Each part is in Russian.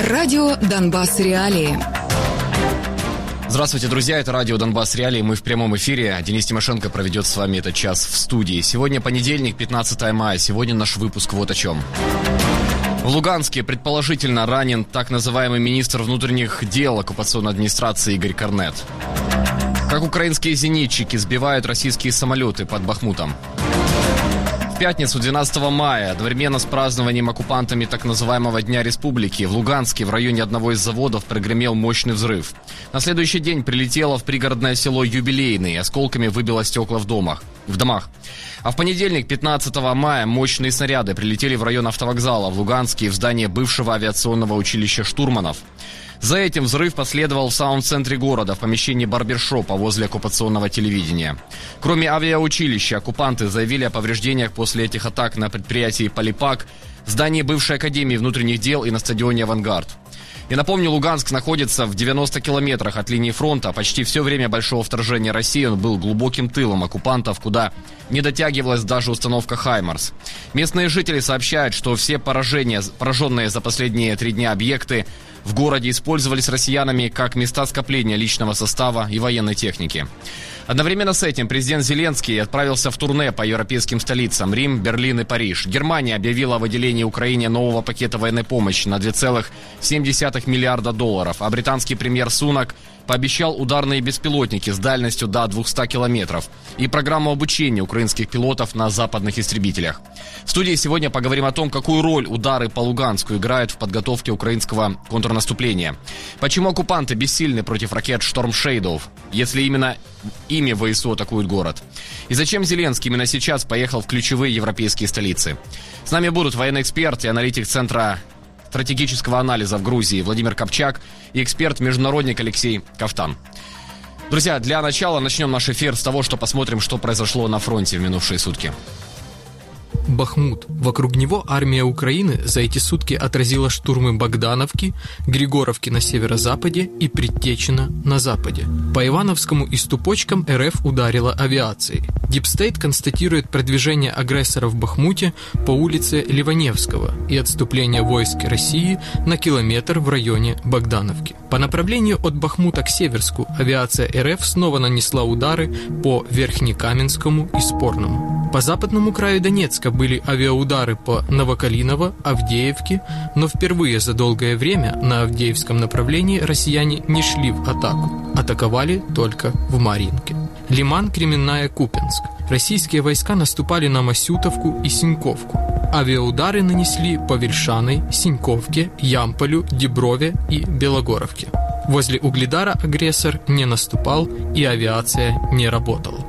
Радио «Донбасс. Реалии». Здравствуйте, друзья, это радио «Донбасс. Реалии». Мы в прямом эфире. Денис Тимошенко проведет с вами этот час в студии. Сегодня понедельник, 15 мая. Сегодня наш выпуск вот о чем. В Луганске предположительно ранен так называемый министр внутренних дел оккупационной администрации Игорь Корнет. Как украинские зенитчики сбивают российские самолеты под Бахмутом. В пятницу, 12 мая, одновременно с празднованием оккупантами так называемого Дня Республики, в Луганске в районе одного из заводов прогремел мощный взрыв. На следующий день прилетело в пригородное село Юбилейный, и осколками выбило стекла в домах. А в понедельник, 15 мая, мощные снаряды прилетели в район автовокзала в Луганске и в здание бывшего авиационного училища штурманов. За этим взрыв последовал в самом центре города, в помещении барбершопа возле оккупационного телевидения. Кроме авиаучилища, оккупанты заявили о повреждениях после этих атак на предприятии «Полипак», здании бывшей академии внутренних дел и на стадионе «Авангард». И напомню, Луганск находится в 90 километрах от линии фронта. Почти все время большого вторжения России он был глубоким тылом оккупантов, куда не дотягивалась даже установка «Хаймарс». Местные жители сообщают, что все пораженные за последние 3 дня объекты в городе использовались россиянами как места скопления личного состава и военной техники. Одновременно с этим президент Зеленский отправился в турне по европейским столицам Рим, Берлин и Париж. Германия объявила о выделении Украине нового пакета военной помощи на $2,7 миллиарда, а британский премьер Сунак пообещал ударные беспилотники с дальностью до 200 километров и программу обучения украинских пилотов на западных истребителях. В студии сегодня поговорим о том, какую роль удары по Луганску играют в подготовке украинского контрнаступления. Почему оккупанты бессильны против ракет «Шторм Шейдоу», если именно ими ВСУ атакуют город? И зачем Зеленский именно сейчас поехал в ключевые европейские столицы? С нами будут военный эксперт и аналитик Центра стратегического анализа в Грузии Владимир Копчак и эксперт-международник Алексей Ковтан. Друзья, для начала начнем наш эфир с того, что посмотрим, что произошло на фронте в минувшие сутки. Бахмут. Вокруг него армия Украины за эти сутки отразила штурмы Богдановки, Григоровки на северо-западе и Предтечина на западе. По Ивановскому и Ступочкам РФ ударила авиацией. Дипстейт констатирует продвижение агрессора в Бахмуте по улице Ливаневского и отступление войск России на километр в районе Богдановки. По направлению от Бахмута к Северску авиация РФ снова нанесла удары по Верхнекаменскому и Спорному. По западному краю Донецка были авиаудары по Новокалиново, Авдеевке, но впервые за долгое время на Авдеевском направлении россияне не шли в атаку, атаковали только в Марьинке. Лиман, Кременная, Купенск. Российские войска наступали на Масютовку и Синьковку. Авиаудары нанесли по Вельшаной, Синьковке, Ямполю, Деброве и Белогоровке. Возле Угледара агрессор не наступал и авиация не работала.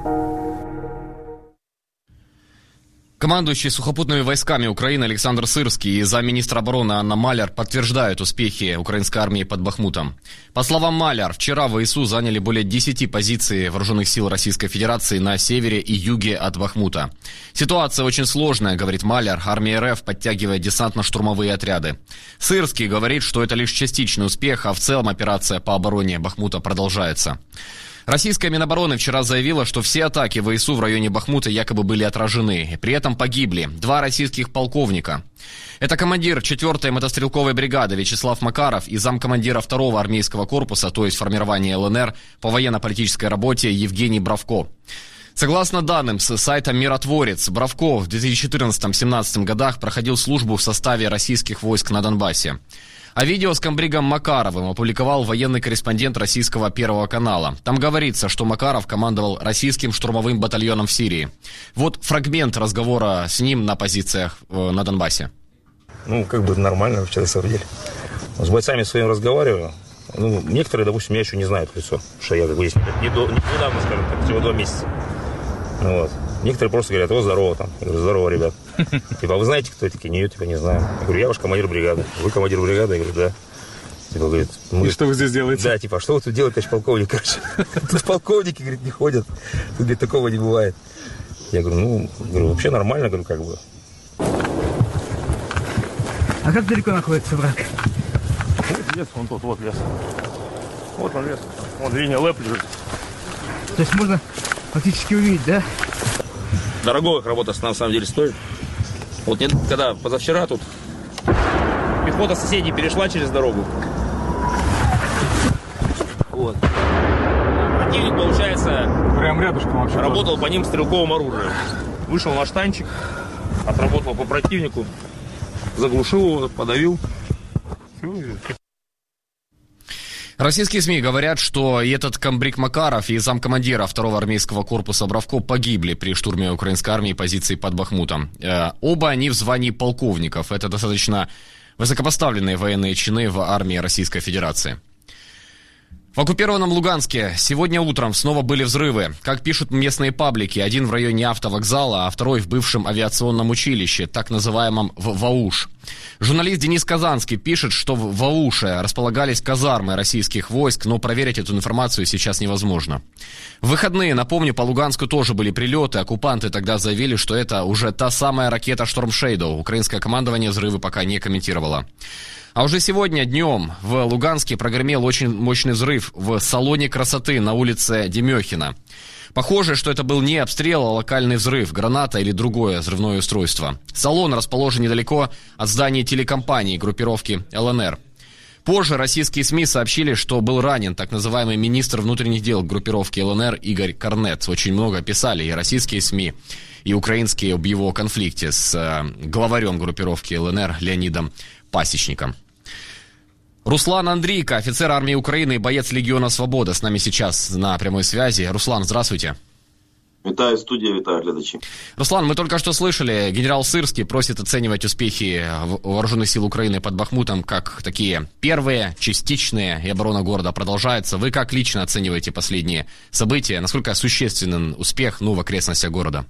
Командующий сухопутными войсками Украины Александр Сырский и замминистра обороны Анна Маляр подтверждают успехи украинской армии под Бахмутом. По словам Маляр, вчера ВСУ заняли более 10 позиций вооруженных сил Российской Федерации на севере и юге от Бахмута. Ситуация очень сложная, говорит Маляр, армия РФ подтягивает десантно-штурмовые отряды. Сырский говорит, что это лишь частичный успех, а в целом операция по обороне Бахмута продолжается. Российская Минобороны вчера заявила, что все атаки ВСУ в районе Бахмута якобы были отражены. При этом погибли 2 российских полковника. Это командир 4-й мотострелковой бригады Вячеслав Макаров и замкомандира 2-го армейского корпуса, то есть формирования ЛНР, по военно-политической работе Евгений Бравко. Согласно данным с сайта «Миротворец», Бравко в 2014-17 годах проходил службу в составе российских войск на Донбассе. А видео с комбригом Макаровым опубликовал военный корреспондент российского Первого канала. Там говорится, что Макаров командовал российским штурмовым батальоном в Сирии. Вот фрагмент разговора с ним на позициях на Донбассе. Нормально вчера, на самом деле. С бойцами своими разговариваю. Некоторые, допустим, меня еще не знают в лицо. Что я здесь недавно, скажем так, всего 2 месяца. Некоторые просто говорят: о, здорово там. Я говорю: здорово, ребят. А вы знаете, кто такие? Нет, не знаю. Я говорю: я ваш командир бригады. Вы командир бригады? Я говорю: да. Говорит: и что вы здесь делаете? Да, а что вы тут делаете, товарищ полковник? Тут полковники, говорит, не ходят. Тут, говорит, такого не бывает. Я говорю: вообще нормально, говорю, А как далеко находится враг? Лес, вон тот, вот лес. Вот он лес. Вон линия ЛЭП лежит. То есть можно фактически увидеть, да? Дорого их работа на самом деле стоит. Вот когда позавчера тут пехота соседей перешла через дорогу. Вот. Противник, получается, Прям рядышком вообще. работал по ним стрелковым оружием. Вышел наш танчик, отработал по противнику, заглушил его, подавил. Российские СМИ говорят, что и этот комбриг Макаров, и замкомандира 2-го армейского корпуса Бравко погибли при штурме украинской армии позиций под Бахмутом. Оба они в звании полковников. Это достаточно высокопоставленные военные чины в армии Российской Федерации. В оккупированном Луганске сегодня утром снова были взрывы. Как пишут местные паблики, один в районе автовокзала, а второй в бывшем авиационном училище, так называемом ВАУШ. Журналист Денис Казанский пишет, что в ВАУШе располагались казармы российских войск, но проверить эту информацию сейчас невозможно. В выходные, напомню, по Луганску тоже были прилеты. Оккупанты тогда заявили, что это уже та самая ракета Storm Shadow. Украинское командование взрывы пока не комментировало. А уже сегодня днем в Луганске прогремел очень мощный взрыв в салоне красоты на улице Демехина. Похоже, что это был не обстрел, а локальный взрыв, граната или другое взрывное устройство. Салон расположен недалеко от здания телекомпании группировки ЛНР. Позже российские СМИ сообщили, что был ранен так называемый министр внутренних дел группировки ЛНР Игорь Корнет. Очень много писали и российские СМИ, и украинские об его конфликте с главарем группировки ЛНР Леонидом Пасечником. Руслан Андрійко, офицер армии Украины и боец Легиона Свобода, с нами сейчас на прямой связи. Руслан, здравствуйте. Витаю, студия, витаю, глядачи. Руслан, мы только что слышали, генерал Сырский просит оценивать успехи вооруженных сил Украины под Бахмутом как такие первые, частичные, и оборона города продолжается. Вы как лично оцениваете последние события? Насколько существенен успех в окрестностях города?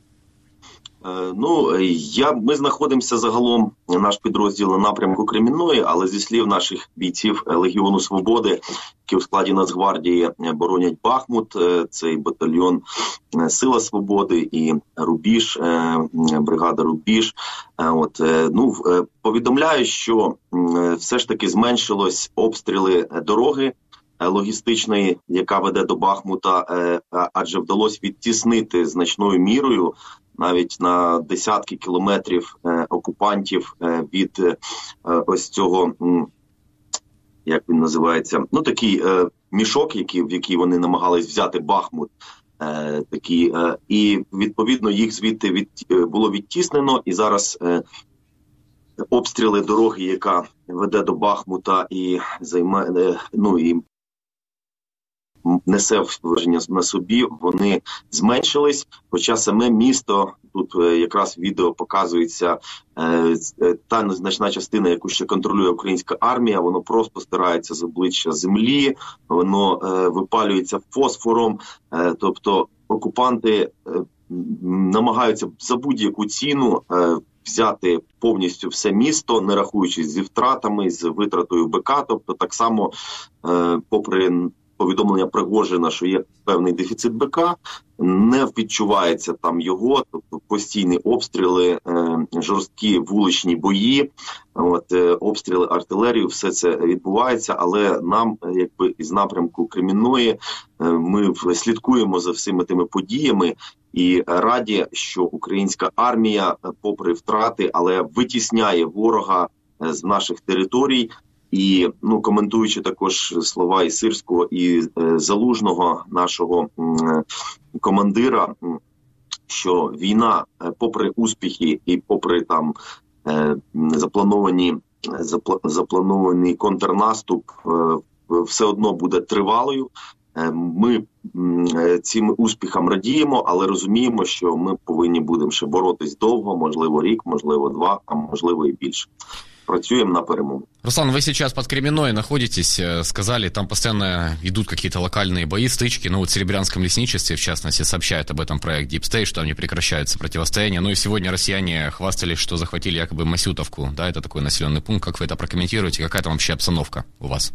Ми знаходимося загалом, наш підрозділ на напрямку Кремінної, але зі слів наших бійців Легіону Свободи, які в складі Нацгвардії боронять Бахмут, цей батальйон Сила Свободи і Рубіж, бригада Рубіж. Повідомляю, що все ж таки зменшилось обстріли дороги логістичної, яка веде до Бахмута, адже вдалося відтіснити значною мірою навіть на десятки кілометрів окупантів від ось цього, як він називається, такий мішок, в який вони намагались взяти Бахмут. І відповідно їх звідти було відтіснено, і зараз обстріли дороги, яка веде до Бахмута і несе враження на собі, вони зменшились, хоча саме місто, тут якраз відео показується, та незначна частина, яку ще контролює українська армія, воно просто стирається з обличчя землі, воно випалюється фосфором, тобто окупанти намагаються за будь-яку ціну взяти повністю все місто, не рахуючись зі втратами, з витратою БК, тобто так само, попри повідомлення Пригожина, що є певний дефіцит БК, не відчувається там його, тобто постійні обстріли, жорсткі вуличні бої, обстріли артилерії, все це відбувається, але нам, якби із напрямку Кремінної, ми слідкуємо за всіми тими подіями і раді, що українська армія, попри втрати, але витісняє ворога з наших територій. І, коментуючи також слова і Сирського, і Залужного, нашого командира, що війна, попри успіхи і попри там запланований контрнаступ, все одно буде тривалою. Ми цим успіхам радіємо, але розуміємо, що ми повинні будемо ще боротись довго, можливо рік, можливо 2, а можливо і більше. Працюем на перемогу. Руслан, вы сейчас под Кременной находитесь, сказали, там постоянно идут какие-то локальные бои, стычки, в Серебрянском лесничестве, в частности, сообщает об этом проект Deep State, что там не прекращается противостояние. И сегодня россияне хвастались, что захватили якобы Масютовку, да, это такой населенный пункт. Как вы это прокомментируете? Какая там вообще обстановка у вас?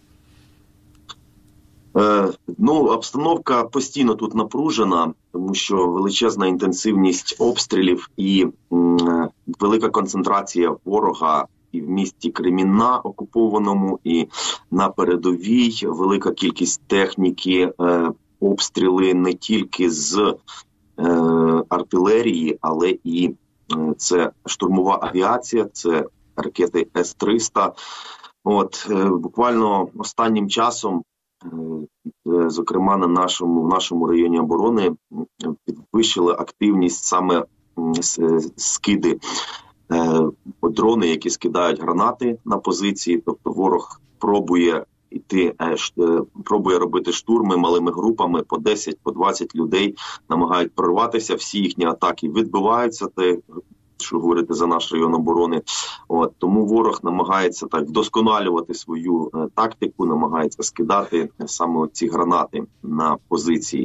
Обстановка постійно тут напружена, тому що величезна інтенсивність обстрілів і велика концентрація ворога і в місті Кремінна окупованому, і на передовій, велика кількість техніки, обстріли не тільки з артилерії, але і це штурмова авіація, це ракети С-300. Буквально останнім часом, зокрема в нашому районі оборони, підвищили активність саме скиди, дрони, які скидають гранати на позиції, тобто ворог пробує робити штурми малими групами, по 10, по 20 людей намагають прорватися, всі їхні атаки відбиваються, що говорити за наш район оборони. Тому ворог намагається так вдосконалювати свою тактику, намагається скидати саме ці гранати на позиції.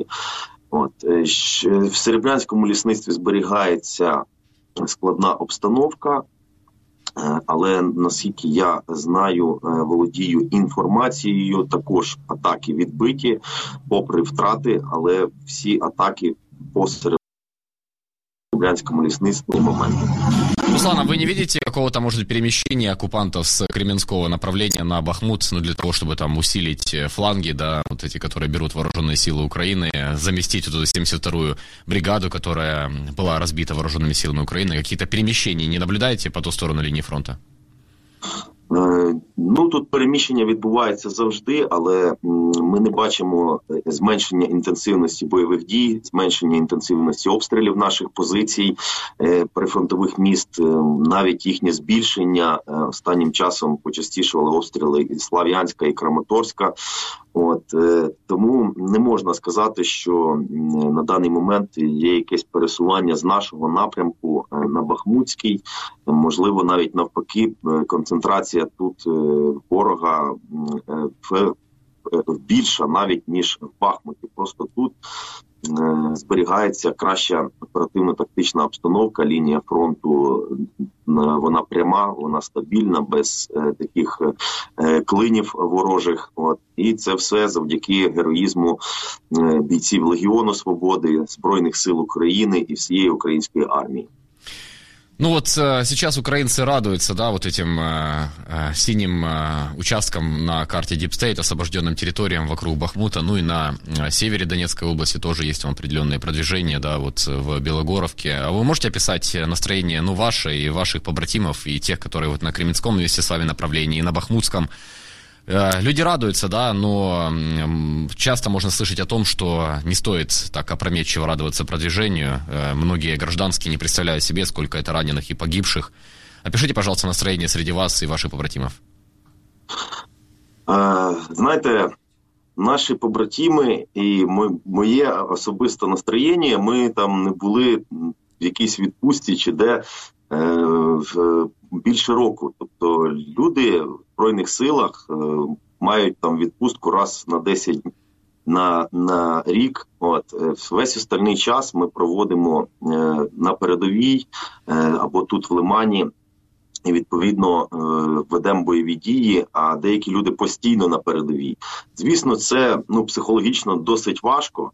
В Серебрянському лісництві зберігається складна обстановка, але наскільки я знаю, володію інформацією, також атаки відбиті, попри втрати, але всі атаки по Серебрянскому лесництву моменту. Руслан, а вы не видите какого-то, может быть, перемещения оккупантов с Кременского направления на Бахмут, для того, чтобы там усилить фланги, да, вот эти, которые берут вооруженные силы Украины, заместить вот эту 72-ю бригаду, которая была разбита вооруженными силами Украины? Какие-то перемещения не наблюдаете по ту сторону линии фронта? Тут переміщення відбувається завжди, але ми не бачимо зменшення інтенсивності бойових дій, зменшення інтенсивності обстрілів наших позицій, прифронтових міст, навіть їхнє збільшення. Останнім часом почастішували обстріли і Слов'янська, і Краматорська. Тому не можна сказати, що на даний момент є якесь пересування з нашого напрямку на Бахмутський. Можливо, навіть навпаки, концентрація тут ворога більша навіть, ніж в Бахмуті. Просто тут зберігається краща оперативно-тактична обстановка, лінія фронту, вона пряма, вона стабільна, без таких клинів ворожих. І це все завдяки героїзму бійців Легіону Свободи, Збройних сил України і всієї української армії. Сейчас украинцы радуются, да, вот этим синим участкам на карте Deep State, освобожденным территориям вокруг Бахмута, и на севере Донецкой области тоже есть определенные продвижения, да, в Белогоровке. А вы можете описать настроение, ваше и ваших побратимов, и тех, которые на Кременском вместе с вами направлении, и на Бахмутском? Люди радуются, да, но часто можно слышать о том, что не стоит так опрометчиво радоваться продвижению. Многие гражданские не представляют себе, сколько это раненых и погибших. Опишите, пожалуйста, настроение среди вас и ваших побратимов. Знаєте, наші побратими і моє особисте настроєння, ми там не були в якійсь відпустці чи де більше року. Тобто люди в Збройних силах мають там відпустку раз на 10 на рік. Весь остальний час ми проводимо на передовій або тут в Лимані. І, відповідно, ведемо бойові дії, а деякі люди постійно на передовій. Звісно, це психологічно досить важко.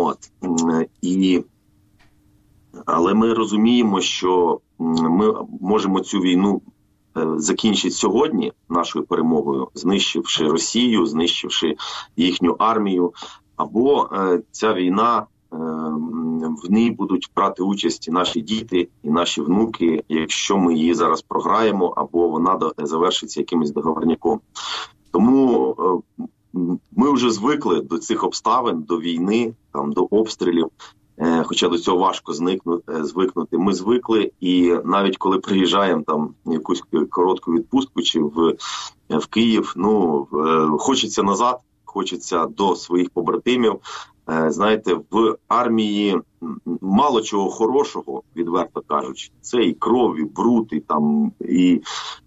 Але ми розуміємо, що ми можемо цю війну закінчити сьогодні нашою перемогою, знищивши Росію, знищивши їхню армію, або ця війна, в ній будуть брати участь і наші діти, і наші внуки, якщо ми її зараз програємо, або вона завершиться якимось договорняком. Тому ми вже звикли до цих обставин, до війни, до обстрілів. Хоча до цього важко звикнути. Ми звикли, і навіть коли приїжджаємо там якусь коротку відпустку чи в Київ, хочеться назад, хочеться до своїх побратимів. Знаєте, в армії мало чого хорошого, відверто кажучи. Це і кров, і бруд, і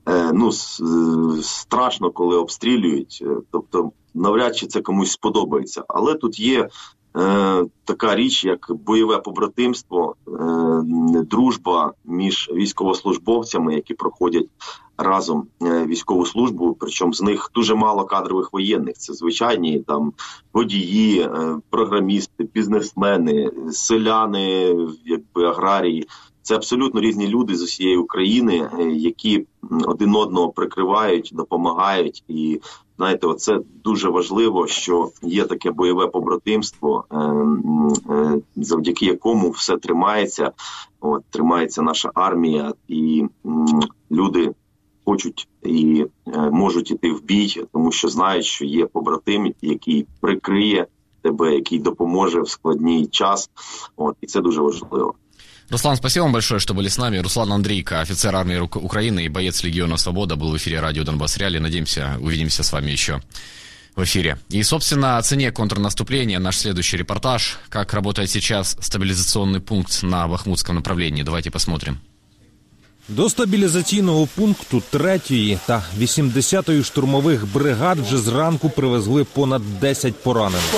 страшно, коли обстрілюють. Тобто, навряд чи це комусь сподобається. Але тут є така річ, як бойове побратимство, дружба між військовослужбовцями, які проходять разом військову службу, причому з них дуже мало кадрових воєнних. Це звичайні водії, програмісти, бізнесмени, селяни, аграрії. Це абсолютно різні люди з усієї України, які один одного прикривають, допомагають. І, знаєте, оце дуже важливо, що є таке бойове побратимство, завдяки якому все тримається. Тримається наша армія, і люди хочуть і можуть іти в бій, тому що знають, що є побратим, який прикриє тебе, який допоможе в складний час. І це дуже важливо. Руслан, спасибо вам большое, что были с нами. Руслан Андрейко, офицер армии Украины и боец Легиона Свобода, был в эфире радио «Донбасс Реалии». Надеемся, увидимся с вами еще в эфире. И, собственно, о цене контрнаступления наш следующий репортаж. Как работает сейчас стабилизационный пункт на Бахмутском направлении. Давайте посмотрим. До стабілізаційного пункту 3-ї та 80-ї штурмових бригад вже зранку привезли понад 10 поранених.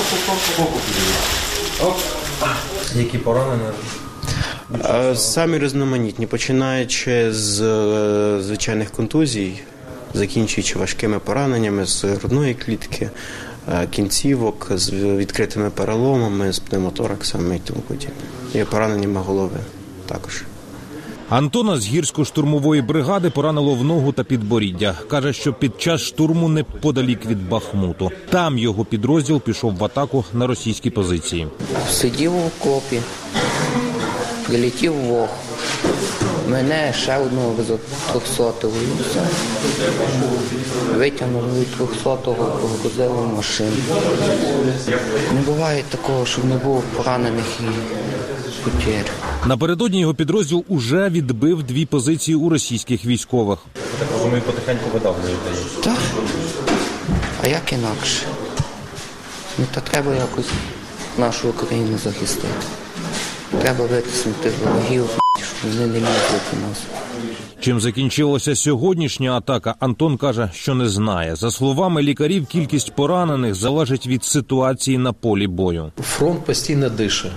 Які поранені? Самі різноманітні, починаючи з звичайних контузій, закінчуючи важкими пораненнями з грудної клітки, кінцівок, з відкритими переломами, з пневмотораксами і тому подібне. І пораненнями голови також. Антона з гірсько-штурмової бригади поранило в ногу та підборіддя. Каже, що під час штурму неподалік від Бахмуту. Там його підрозділ пішов в атаку на російські позиції. Сидів у окопі, долетів вог. Мене ще одного з 200-го. Витягнули від 200-го, погрузили в машину. Не буває такого, щоб не було поранених і потерь. Напередодні його підрозділ уже відбив 2 позиції у російських військових. Так розумію, потихеньку видавлюють. Так. А як інакше? Та треба якось нашу Україну захистити. Треба витиснути ворогів, щоб вони не лізли по нас. Чим закінчилася сьогоднішня атака, Антон каже, що не знає. За словами лікарів, кількість поранених залежить від ситуації на полі бою. Фронт постійно дише.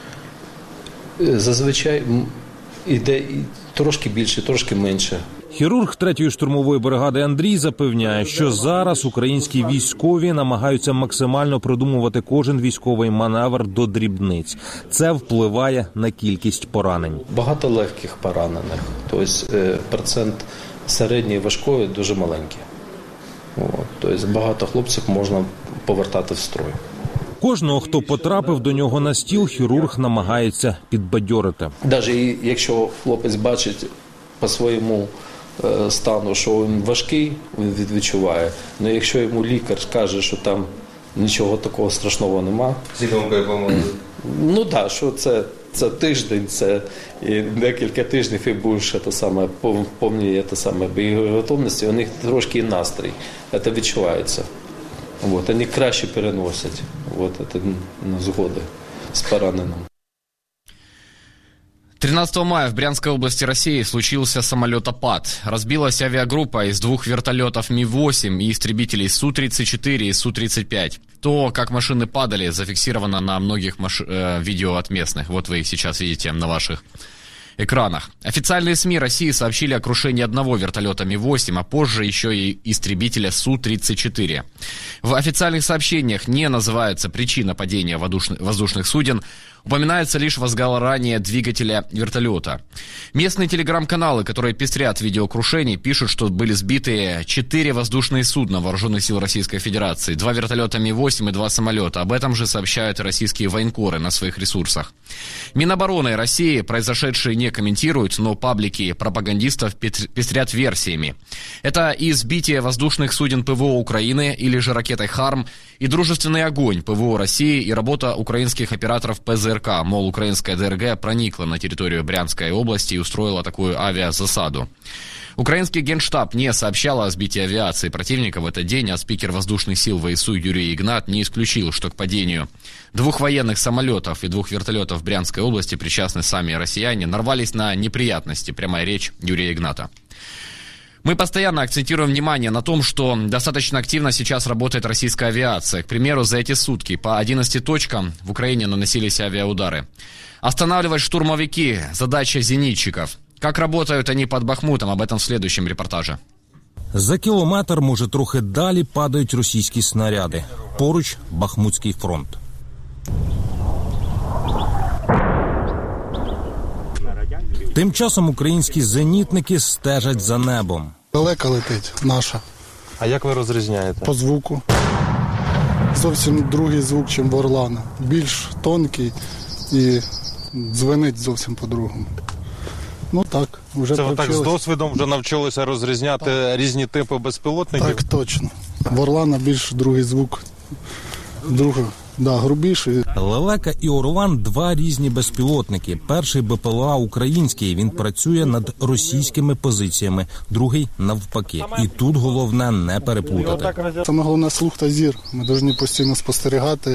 Зазвичай йде трошки більше, трошки менше. Хірург 3-ї штурмової бригади Андрій запевняє, що зараз українські військові намагаються максимально продумувати кожен військовий маневр до дрібниць. Це впливає на кількість поранень. Багато легких поранених, тобто процент середньої і важкої дуже маленький. Тобто багато хлопців можна повертати в строй. Кожного, хто потрапив до нього на стіл, хірург намагається підбадьорити. Навіть якщо хлопець бачить по своєму стану, що він важкий, він відчуває. Але якщо йому лікар каже, що там нічого такого страшного нема. Ну так, що це тиждень, це і декілька тижнів і більше повні боєготовності, у них трошки і настрій. Це відчувається. Вони краще переносять згоди з пораненим. 13 мая в Брянской области России случился самолетопад. Разбилась авиагруппа из 2 вертолетов Ми-8 и истребителей Су-34 и Су-35. То, как машины падали, зафиксировано на многих видео от местных. Вот вы их сейчас видите на ваших экранах. Официальные СМИ России сообщили о крушении одного вертолета Ми-8, а позже еще и истребителя Су-34. В официальных сообщениях не называется причина падения воздушных суден, упоминается лишь возгорание двигателя вертолета. Местные телеграм-каналы, которые пестрят видеокрушений, пишут, что были сбиты 4 воздушные судна Вооруженных сил Российской Федерации, 2 вертолета Ми-8 и 2 самолета. Об этом же сообщают и российские военкоры на своих ресурсах. Минобороны России произошедшее не комментируют, но паблики пропагандистов пестрят версиями. Это и сбитие воздушных суден ПВО Украины или же ракетой «Харм», и дружественный огонь ПВО России, и работа украинских операторов ПЗРК. Мол, украинская ДРГ проникла на территорию Брянской области и устроила такую авиазасаду. Украинский генштаб не сообщал о сбитии авиации противника в этот день, а спикер воздушных сил ВСУ Юрий Игнат не исключил, что к падению 2 военных самолетов и 2 вертолетов в Брянской области причастны сами россияне, нарвались на неприятности. Прямая речь Юрия Игната. Мы постоянно акцентируем внимание на том, что достаточно активно сейчас работает российская авиация. К примеру, за эти сутки по 11 точкам в Украине наносились авиаудары. Останавливать штурмовики – задача зенитчиков. Как работают они под Бахмутом, об этом в следующем репортаже. За кілометр, може трохи далі, падають російські снаряди. Поруч – Бахмутський фронт. Тим часом українські зенітники стежать за небом. Далека летить наша. А як ви розрізняєте? По звуку. Зовсім другий звук, ніж в Орлана. Більш тонкий і дзвенить зовсім по-другому. Ну так, вже Це ви так з привчились. досвідом вже навчилися розрізняти різні типи безпілотників? Так, точно. В Орлана більш другий звук. Грубіший. Лелека і Орлан – два різні безпілотники. Перший БПЛА український, він працює над російськими позиціями, другий навпаки. І тут головне не переплутати. Саме головне слух та зір. Ми повинні постійно спостерігати,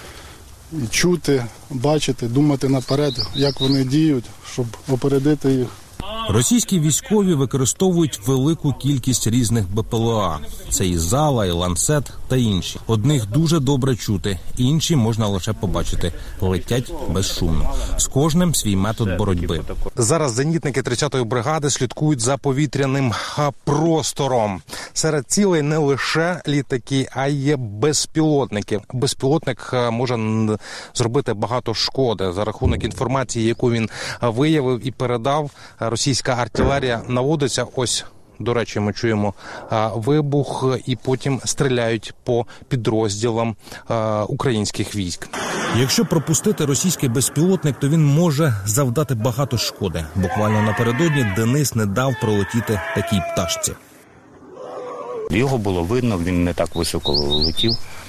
чути, бачити, думати наперед, як вони діють, щоб опередити їх. Російські військові використовують велику кількість різних БПЛА. Це і Зала, і Ланцет та інші. Одних дуже добре чути, інші можна лише побачити. Летять безшумно. З кожним свій метод боротьби. Зараз зенітники 30-ї бригади слідкують за повітряним простором. Серед цілей не лише літаки, а й є безпілотники. Безпілотник може зробити багато шкоди за рахунок інформації, яку він виявив і передав. Російська артилерія наводиться. Ось, до речі, ми чуємо вибух і потім стріляють по підрозділам українських військ. Якщо пропустити російський безпілотник, то він може завдати багато шкоди. Буквально напередодні Денис не дав пролетіти такій пташці. Його було видно, він не так високо летів,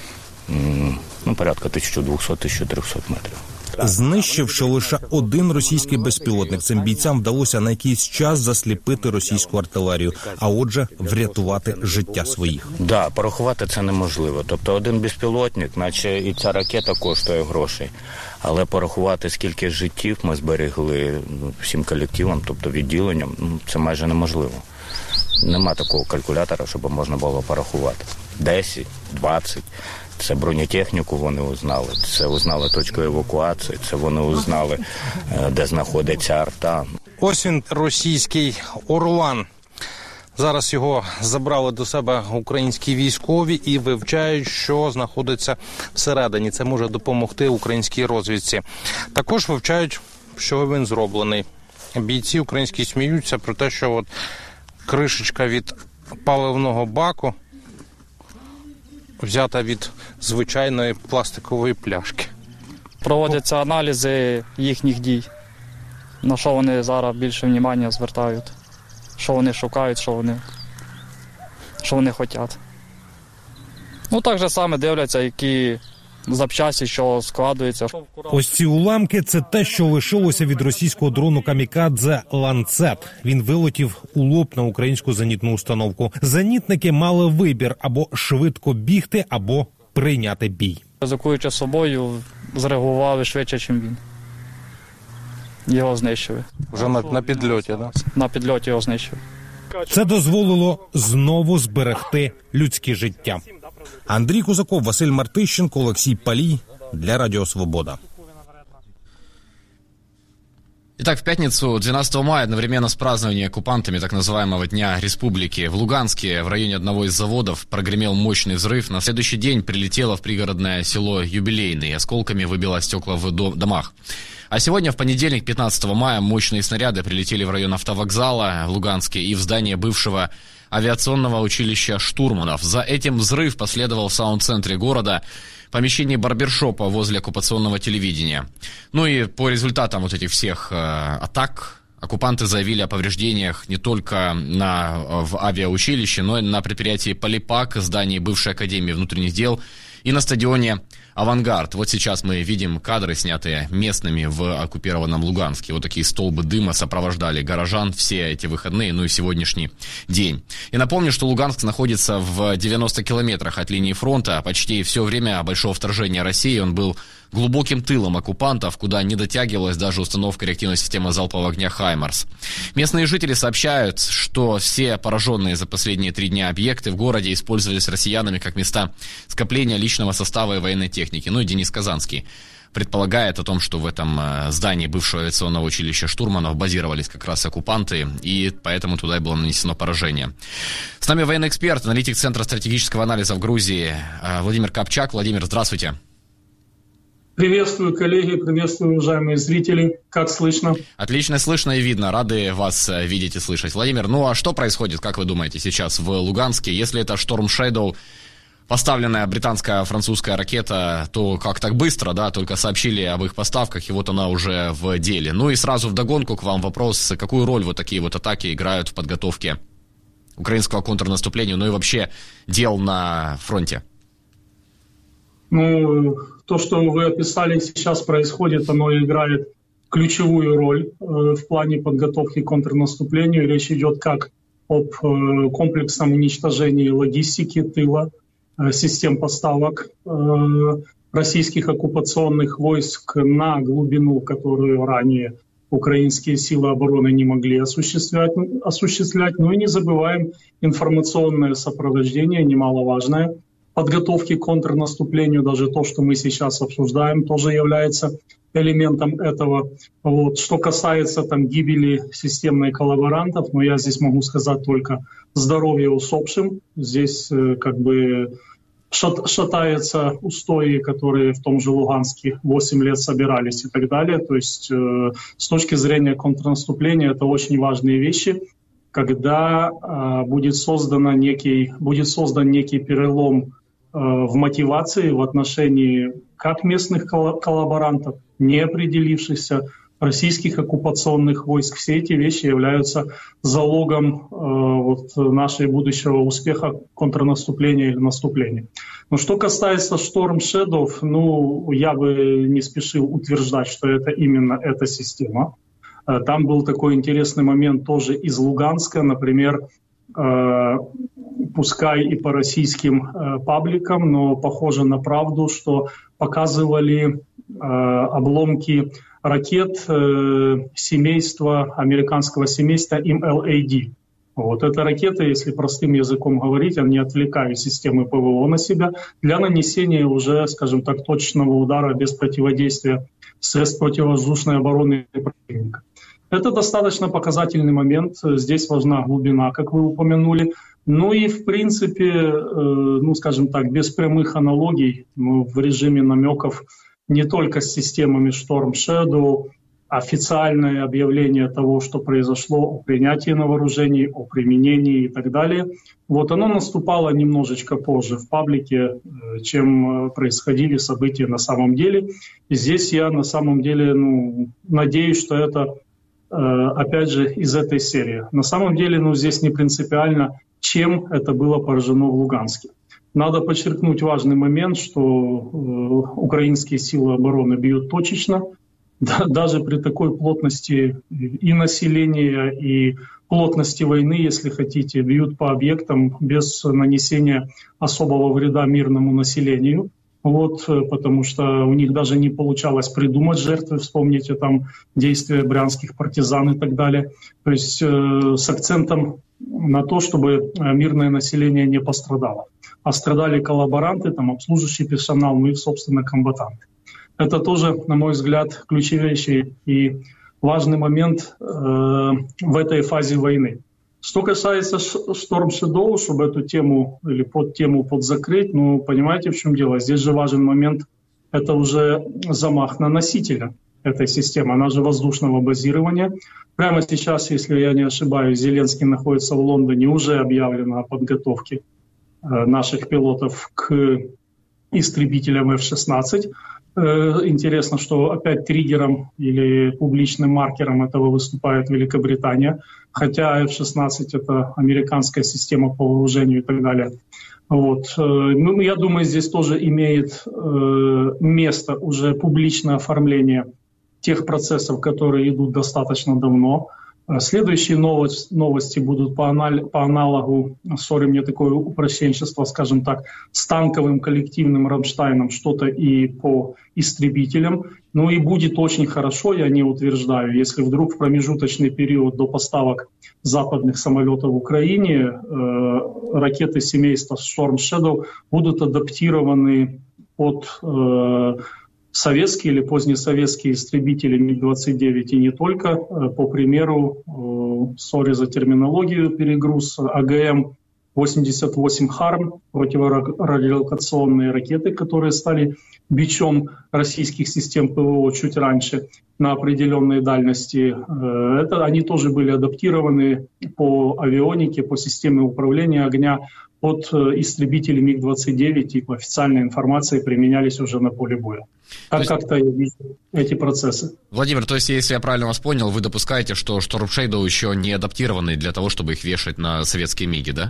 порядка 1200-1300 метрів. Знищивши лише один російський безпілотник, цим бійцям вдалося на якийсь час засліпити російську артилерію, а отже, врятувати життя своїх. Да, порахувати це неможливо. Тобто один безпілотник, наче і ця ракета коштує грошей, але порахувати, скільки життів ми зберегли всім колективом, тобто відділенням, це майже неможливо. Нема такого калькулятора, щоб можна було порахувати. 10, 20. Це бронетехніку вони узнали, це узнали точку евакуації, це вони узнали, де знаходиться арта. Ось він, російський Орлан. Зараз його забрали до себе українські військові і вивчають, що знаходиться всередині. Це може допомогти українській розвідці. Також вивчають, що він зроблений. Бійці українські сміються про те, що от кришечка від паливного баку взята від звичайної пластикової пляшки. Проводяться аналізи їхніх дій, на що вони зараз більше уваги звертають, що вони шукають, що вони хочуть. Так же саме дивляться, які запчасті, що складуються. Ось ці уламки – це те, що лишилося від російського дрону камікадзе «Ланцет». Він вилетів у лоб на українську зенітну установку. Зенітники мали вибір – або швидко бігти, або прийняти бій. Ризикуючи собою, зреагували швидше, ніж він. Його знищили. Вже на підльоті, так? На підльоті його знищили. Це дозволило знову зберегти людське життя. Андрій Кузаков, Василь Мартищенко, Олексій Палій для Радио Свобода. Итак, в пятницу 12 мая, одновременно с празднованием оккупантами так называемого Дня Республики, в Луганске, в районе одного из заводов, прогремел мощный взрыв. На следующий день прилетело в пригородное село Юбилейный, осколками выбило стекла в домах. А сегодня, в понедельник, 15 мая, мощные снаряды прилетели в район автовокзала в Луганске и в здание бывшего авиационного училища штурманов. За этим взрыв последовал в самом центре города, в помещении барбершопа возле оккупационного телевидения. И по результатам вот этих всех атак оккупанты заявили о повреждениях не только в авиаучилище, но и на предприятии «Полипак», здании бывшей академии внутренних дел и на стадионе «Авангард». Вот сейчас мы видим кадры, снятые местными в оккупированном Луганске. Вот такие столбы дыма сопровождали горожан все эти выходные, и сегодняшний день. И напомню, что Луганск находится в 90 километрах от линии фронта. Почти все время большого вторжения России он был глубоким тылом оккупантов, куда не дотягивалась даже установка реактивной системы залпового огня «Хаймарс». Местные жители сообщают, что все пораженные за последние 3 дня объекты в городе использовались россиянами как места скопления личного состава и военной техники. И Денис Казанский предполагает о том, что в этом здании бывшего авиационного училища штурманов базировались как раз оккупанты, и поэтому туда и было нанесено поражение. С нами военный эксперт, аналитик Центра стратегического анализа в Грузии Владимир Капчак. Владимир, здравствуйте. Приветствую, коллеги, приветствую, уважаемые зрители. Как слышно? Отлично слышно и видно. Рады вас видеть и слышать. Владимир, а что происходит, как вы думаете, сейчас в Луганске? Если это шторм Shadow, поставленная британская, французская ракета, то как так быстро, да, только сообщили об их поставках, и вот она уже в деле. Ну и сразу вдогонку к вам вопрос, какую роль вот такие вот атаки играют в подготовке украинского контрнаступления, ну и вообще дел на фронте? Ну, то, что вы описали сейчас происходит, оно играет ключевую роль в плане подготовки к контрнаступлению. Речь идет как об комплексном уничтожении логистики тыла, систем поставок российских оккупационных войск на глубину, которую ранее украинские силы обороны не могли осуществлять. Ну и не забываем информационное сопровождение, немаловажное, подготовки к контрнаступлению. Даже то, что мы сейчас обсуждаем, тоже является элементом этого. Вот. Что касается там гибели системных коллаборантов, но я здесь могу сказать только здоровье усопшим. Здесь как бы шатаются устои, которые в том же Луганске 8 лет собирались и так далее. То есть с точки зрения контрнаступления это очень важные вещи, когда будет создан некий перелом в мотивации в отношении как местных коллаборантов, не определившихся, российских оккупационных войск. Все эти вещи являются залогом нашего будущего успеха контрнаступления или наступления. Но что касается Storm Shadow, ну, я бы не спешил утверждать, что это именно эта система. Там был такой интересный момент тоже из Луганска, например, пускай и по российским пабликам, но похоже на правду, что показывали обломки ракет американского семейства MLAD. Вот эта ракета, если простым языком говорить, они отвлекают системы ПВО на себя для нанесения уже, скажем так, точного удара без противодействия средств противовоздушной обороны противника. Это достаточно показательный момент. Здесь важна глубина, как вы упомянули. Ну и, в принципе, скажем так, без прямых аналогий, в режиме намеков не только с системами Storm Shadow, официальное объявление того, что произошло, о принятии на вооружение, о применении и так далее. Вот оно наступало немножечко позже в паблике, чем происходили события на самом деле. И здесь я на самом деле надеюсь, что это, опять же, из этой серии. На самом деле, здесь не принципиально, чем это было поражено в Луганске. Надо подчеркнуть важный момент, что украинские силы обороны бьют точечно, даже при такой плотности и населения, и плотности войны, если хотите, бьют по объектам без нанесения особого вреда мирному населению. Вот, потому что у них даже не получалось придумать жертвы, вспомните там действия брянских партизан и так далее. То есть с акцентом на то, чтобы мирное население не пострадало. А страдали коллаборанты, там, обслуживающий персонал, ну и, собственно, комбатанты. Это тоже, на мой взгляд, ключевейший и важный момент в этой фазе войны. Что касается Storm Shadow, чтобы эту тему или подтему подзакрыть, понимаете, в чем дело? Здесь же важен момент, это уже замах на носителя этой системы, она же воздушного базирования. Прямо сейчас, если я не ошибаюсь, Зеленский находится в Лондоне, уже объявлено о подготовке наших пилотов к истребителям F-16. Интересно, что опять триггером или публичным маркером этого выступает Великобритания, хотя F-16 — это американская система по вооружению и так далее. Вот. Я думаю, здесь тоже имеет место уже публичное оформление тех процессов, которые идут достаточно давно. Следующие новости будут по аналогу, мне такое упрощенчество, скажем так, с танковым коллективным Рамштайном, что-то и по истребителям. И будет очень хорошо, я не утверждаю, если вдруг в промежуточный период до поставок западных самолетов в Украине ракеты семейства Storm Shadow будут адаптированы под советские или позднесоветские истребители МиГ-29 и не только, по примеру, сори за терминологию, перегруз АГМ 88 «Харм», противорадиолокационные ракеты, которые стали бичом российских систем ПВО чуть раньше на определенной дальности. Они тоже были адаптированы по авионике, по системе управления огня от истребителей МиГ-29 и по официальной информации применялись уже на поле боя. Как-то я вижу эти процессы. Владимир, то есть, если я правильно вас понял, вы допускаете, что Storm Shadow еще не адаптированы для того, чтобы их вешать на советские МиГи, да?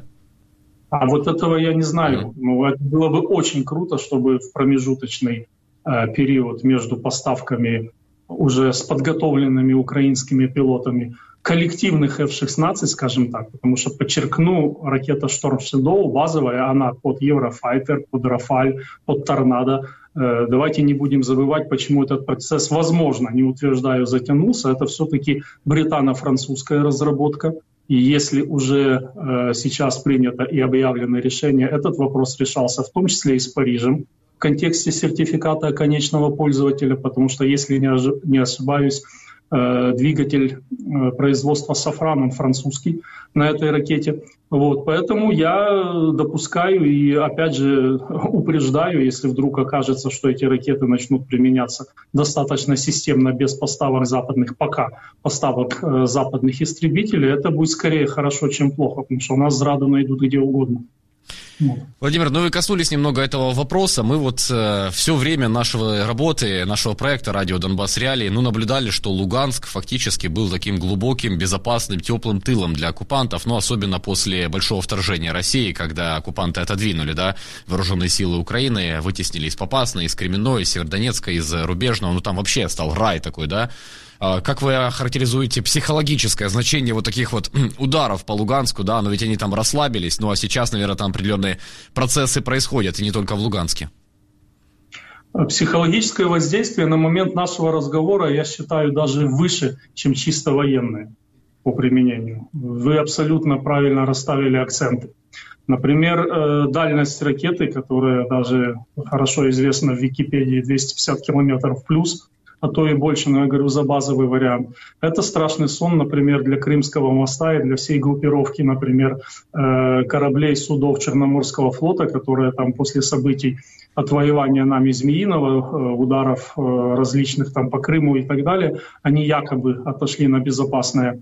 А вот этого я не знаю. Это было бы очень круто, чтобы в промежуточный период между поставками уже с подготовленными украинскими пилотами коллективных F-16, скажем так, потому что, подчеркну, ракета Storm Shadow базовая, она под Eurofighter, под Рафаль, под Торнадо. Давайте не будем забывать, почему этот процесс, возможно, не утверждаю, затянулся. Это все-таки британо-французская разработка. И если уже сейчас принято и объявлено решение, этот вопрос решался в том числе и с Парижем в контексте сертификата конечного пользователя, потому что, если не ошибаюсь, двигатель производства Safran, он французский на этой ракете. Вот, поэтому я допускаю и, опять же, упреждаю, если вдруг окажется, что эти ракеты начнут применяться достаточно системно, без поставок западных, пока поставок западных истребителей, это будет скорее хорошо, чем плохо, потому что у нас зраду найдут где угодно. Владимир, вы коснулись немного этого вопроса. Мы вот все время нашей работы, нашего проекта «Радио Донбасс Реалии» наблюдали, что Луганск фактически был таким глубоким, безопасным, теплым тылом для оккупантов, особенно после большого вторжения России, когда оккупанты отодвинули, вооруженные силы Украины, вытеснили из Попасной, из Кременной, из Северодонецка, из Рубежного, там вообще стал рай такой, Как вы охарактеризуете психологическое значение вот таких вот ударов по Луганску, но ведь они там расслабились, а сейчас, наверное, там определенные процессы происходят, и не только в Луганске. Психологическое воздействие на момент нашего разговора, я считаю, даже выше, чем чисто военное по применению. Вы абсолютно правильно расставили акценты. Например, дальность ракеты, которая даже хорошо известна в Википедии, 250 километров плюс, а то и больше, но я говорю за базовый вариант. Это страшный сон, например, для Крымского моста и для всей группировки, например, кораблей, судов Черноморского флота, которые там после событий отвоевания нами Змеиного, ударов различных там по Крыму и так далее, они якобы отошли на безопасное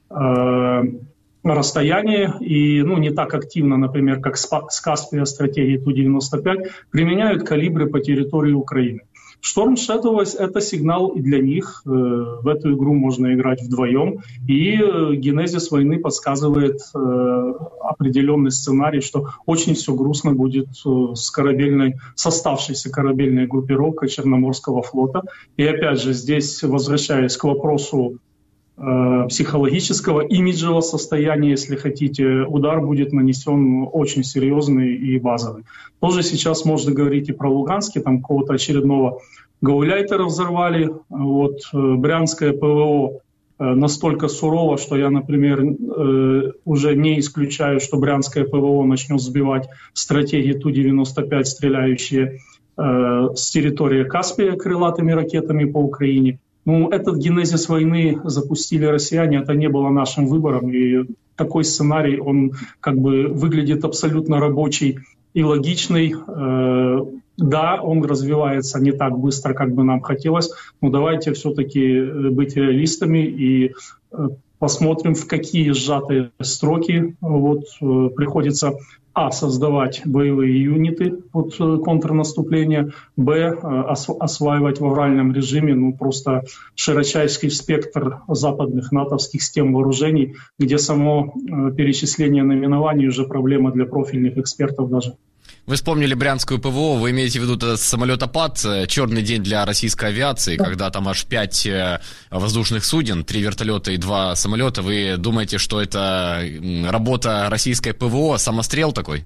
расстояние и не так активно, например, как с Каспия стратегии Ту-95, применяют калибры по территории Украины. Storm Shadow — это сигнал и для них. В эту игру можно играть вдвоем. И генезис войны подсказывает определенный сценарий, что очень все грустно будет с оставшейся корабельной группировкой Черноморского флота. И опять же, здесь, возвращаясь к вопросу психологического, имиджевого состояния, если хотите, удар будет нанесен очень серьезный и базовый. Тоже сейчас можно говорить и про Луганский, там какого-то очередного гауляйтера взорвали. Брянское ПВО настолько сурово, что я, например, уже не исключаю, что Брянское ПВО начнет сбивать стратегии Ту-95, стреляющие с территории Каспия крылатыми ракетами по Украине. Этот генезис войны запустили россияне, это не было нашим выбором, и такой сценарий, он выглядит абсолютно рабочий и логичный. Да, он развивается не так быстро, как бы нам хотелось, но давайте все-таки быть реалистами и посмотрим, в какие сжатые сроки приходится создавать боевые юниты под контрнаступление, осваивать в авральном режиме просто широчайший спектр западных натовских систем вооружений, где само перечисление наименований уже проблема для профильных экспертов даже. Вы вспомнили брянскую ПВО, вы имеете в виду этот самолетопад, черный день для российской авиации, когда там аж 5 воздушных суден, 3 вертолета и 2 самолета. Вы думаете, что это работа российской ПВО, самострел такой?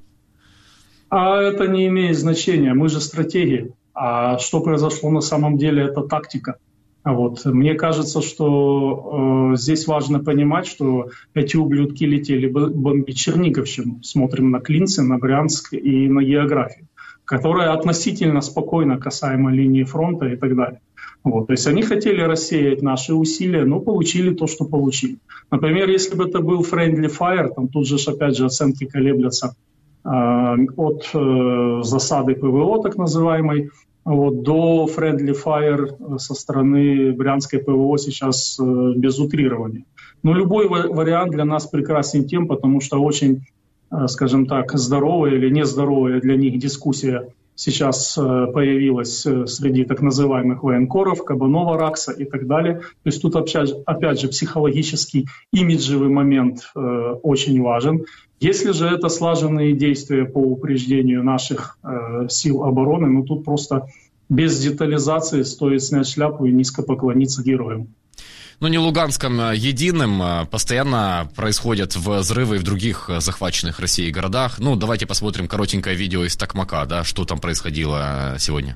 А это не имеет значения, мы же стратеги. А что произошло на самом деле, это тактика. Мне кажется, что здесь важно понимать, что эти ублюдки летели бомбить Черниговщину. Смотрим на Клинцы, на Брянск и на географию, которая относительно спокойна касаемо линии фронта и так далее. Вот. То есть они хотели рассеять наши усилия, но получили то, что получили. Например, если бы это был friendly fire, там тут же опять же оценки колеблятся от засады ПВО так называемой, вот, до friendly fire со стороны брянской ПВО сейчас без утрирования. Но любой вариант для нас прекрасен тем, потому что очень, скажем так, здоровая или нездоровая для них дискуссия сейчас появилась среди так называемых военкоров, Кабанова, Ракса и так далее. То есть тут опять же психологический, имиджевый момент очень важен. Если же это слаженные действия по упреждению наших сил обороны, ну тут просто без детализации стоит снять шляпу и низко поклониться героям. Ну, не Луганском единым, постоянно происходят взрывы в других захваченных Россией городах. Ну, давайте посмотрим коротенькое видео из Токмака, да, что там происходило сегодня.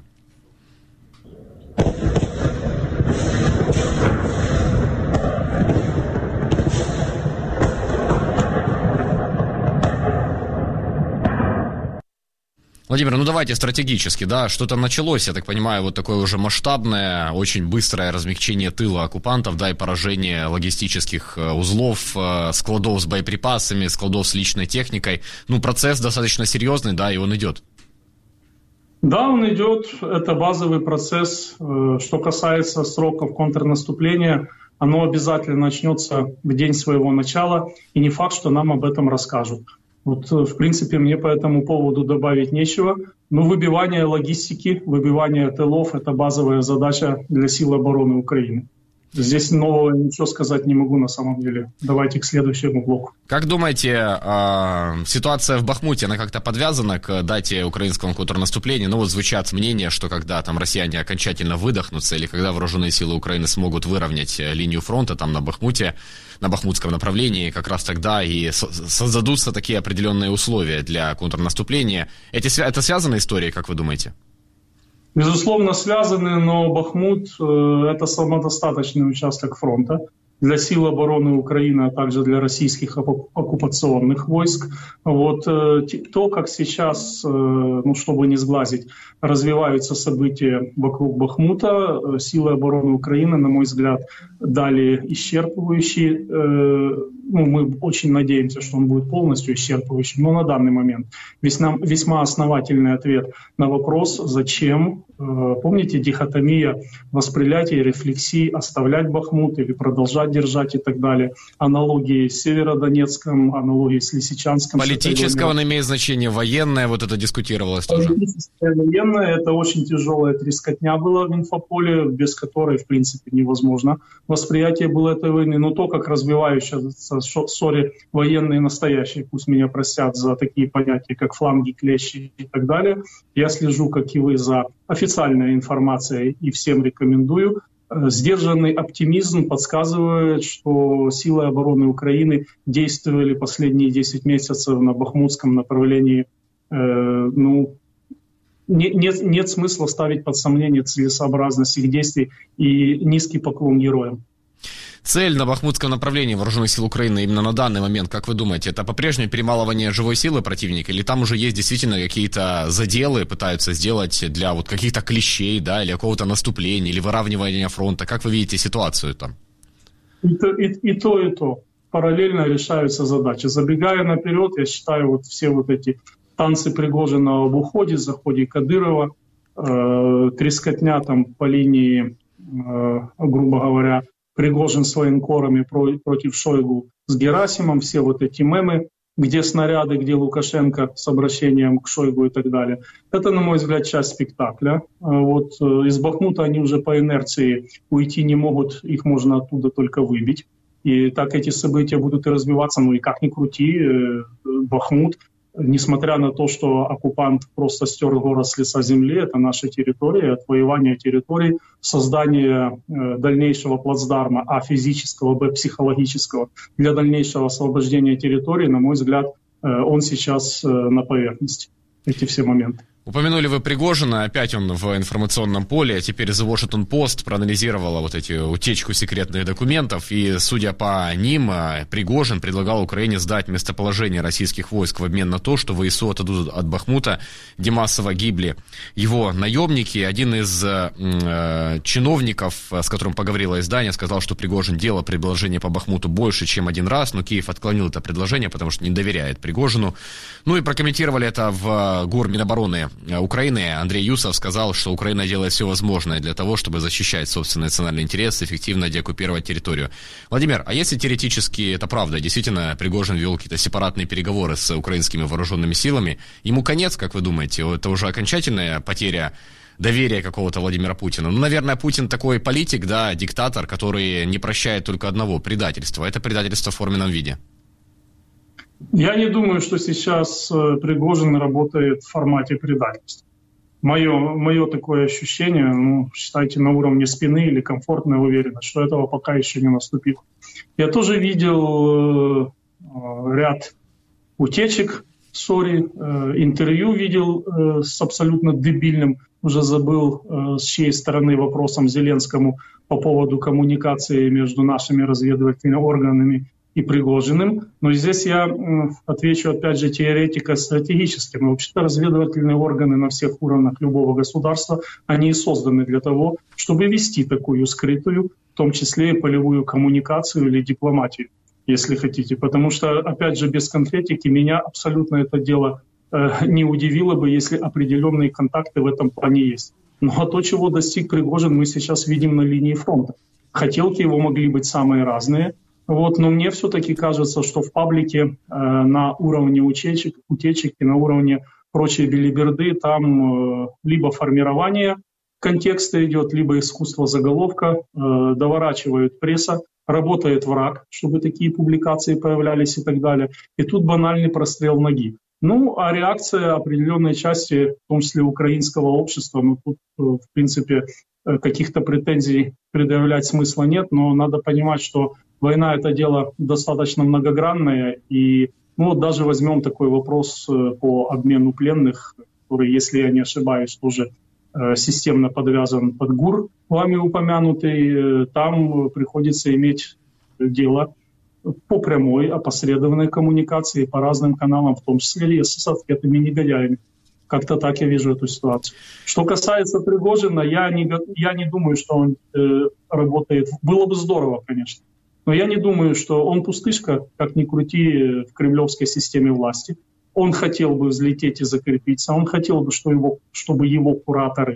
Владимир, ну давайте стратегически, да, что там началось, я так понимаю, вот такое уже масштабное, очень быстрое размягчение тыла оккупантов, да, и поражение логистических узлов, складов с боеприпасами, складов с личной техникой. Ну, процесс достаточно серьезный, да, и он идет. Да, он идет, это базовый процесс. Что касается сроков контрнаступления, оно обязательно начнется в день своего начала, и не факт, что нам об этом расскажут. Вот, в принципе, мне по этому поводу добавить нечего. Но выбивание логистики, выбивание тылов – это базовая задача для сил обороны Украины. Здесь нового ничего сказать не могу на самом деле. Давайте к следующему блоку. Как думаете, ситуация в Бахмуте, она как-то подвязана к дате украинского контрнаступления? Ну вот звучат мнения, что когда там россияне окончательно выдохнутся или когда вооруженные силы Украины смогут выровнять линию фронта там на Бахмуте, на бахмутском направлении, как раз тогда и создадутся такие определенные условия для контрнаступления. Это связанная история, как вы думаете? Безусловно, связаны, но Бахмут – это самодостаточный участок фронта для сил обороны Украины, а также для российских оккупационных войск. Вот то, как сейчас, ну, чтобы не сглазить, развиваются события вокруг Бахмута, силы обороны Украины, на мой взгляд, дали исчерпывающий, ну, мы очень надеемся, что он будет полностью исчерпывающим, но на данный момент весьма основательный ответ на вопрос, зачем, помните, дихотомия восприятия, рефлексии, оставлять Бахмут или продолжать держать и так далее. Аналогии с Северодонецком, аналогии с Лисичанском. Политическое он имеет значение, военное, вот это дискутировалось тоже. Политическое, военное, это очень тяжелая трескотня была в инфополе, без которой, в принципе, невозможно восприятие было этой войны. Но то, как развивающаяся, военные настоящие, пусть меня простят за такие понятия, как фланги, клещи и так далее, я слежу, как и вы, за официальной информацией и всем рекомендую. Сдержанный оптимизм подсказывает, что силы обороны Украины действовали последние 10 месяцев на бахмутском направлении. Ну, нет смысла ставить под сомнение целесообразность их действий, и низкий поклон героям. Цель на бахмутском направлении вооруженных сил Украины именно на данный момент, как вы думаете, это по-прежнему перемалывание живой силы противника, или там уже есть действительно какие-то заделы, пытаются сделать для вот каких-то клещей, да, или какого-то наступления, или выравнивания фронта? Как вы видите ситуацию там? И то. Параллельно решаются задачи. Забегая наперед, я считаю, вот все вот эти танцы Пригожина об уходе, заходе Кадырова, трескотня там по линии, грубо говоря, Пригожин с военкорами против Шойгу с Герасимом, все вот эти мемы, где снаряды, где Лукашенко с обращением к Шойгу и так далее. Это, на мой взгляд, часть спектакля. Вот из Бахмута они уже по инерции уйти не могут, их можно оттуда только выбить. И так эти события будут и развиваться, ну и как ни крути, Бахмут, несмотря на то, что оккупант просто стер город с лица земли, это наша территория, отвоевание территорий, создание дальнейшего плацдарма, а физического, б психологического, для дальнейшего освобождения территории, на мой взгляд, он сейчас на поверхности, эти все моменты. Упомянули вы Пригожина, опять он в информационном поле, а теперь The Washington Post проанализировала вот эти утечку секретных документов, и, судя по ним, Пригожин предлагал Украине сдать местоположение российских войск в обмен на то, что ВСУ отойдут от Бахмута, где массово гибли его наемники. Один из чиновников, с которым поговорило издание, сказал, что Пригожин делал предложение по Бахмуту больше, чем один раз, но Киев отклонил это предложение, потому что не доверяет Пригожину. Ну и прокомментировали это в ГУР Минобороны Украины. Андрей Юсов сказал, что Украина делает все возможное для того, чтобы защищать собственные национальные интересы, эффективно деоккупировать территорию. Владимир, а если теоретически это правда, действительно Пригожин вел какие-то сепаратные переговоры с украинскими вооруженными силами, ему конец, как вы думаете? Это уже окончательная потеря доверия какого-то Владимира Путина? Ну, наверное, Путин такой политик, да, диктатор, который не прощает только одного — предательства. Это предательство в форменном виде. Я не думаю, что сейчас Пригожин работает в формате предательства. Мое такое ощущение, считайте, на уровне спины или комфортная уверенность, что этого пока еще не наступило. Я тоже видел ряд утечек, интервью видел с абсолютно дебильным, уже забыл, с чьей стороны вопросом Зеленскому по поводу коммуникации между нашими разведывательными органами и Пригожиным. Но здесь я отвечу, опять же, теоретико-стратегически. Но вообще-то разведывательные органы на всех уровнях любого государства, они и созданы для того, чтобы вести такую скрытую, в том числе и полевую коммуникацию или дипломатию, если хотите. Потому что, опять же, без конкретики меня абсолютно это дело не удивило бы, если определенные контакты в этом плане есть. Но то, чего достиг Пригожин, мы сейчас видим на линии фронта. Хотелки его могли быть самые разные. Но мне все-таки кажется, что в паблике на уровне утечек и на уровне прочей белиберды там либо формирование контекста идет, либо искусство заголовка, доворачивает пресса, работает враг, чтобы такие публикации появлялись и так далее. И тут банальный прострел ноги. А реакция определенной части, в том числе украинского общества, тут, в принципе, каких-то претензий предъявлять смысла нет, но надо понимать, что война — это дело достаточно многогранное, и даже возьмем такой вопрос по обмену пленных, который, если я не ошибаюсь, тоже системно подвязан под ГУР, вами упомянутый, там приходится иметь дело по прямой, опосредованной коммуникации, по разным каналам, в том числе и с ответными негодяями. Как-то так я вижу эту ситуацию. Что касается Пригожина, я не думаю, что он работает. Было бы здорово, конечно. Но я не думаю, что он пустышка, как ни крути, в кремлевской системе власти. Он хотел бы взлететь и закрепиться. Он хотел бы, чтобы его кураторы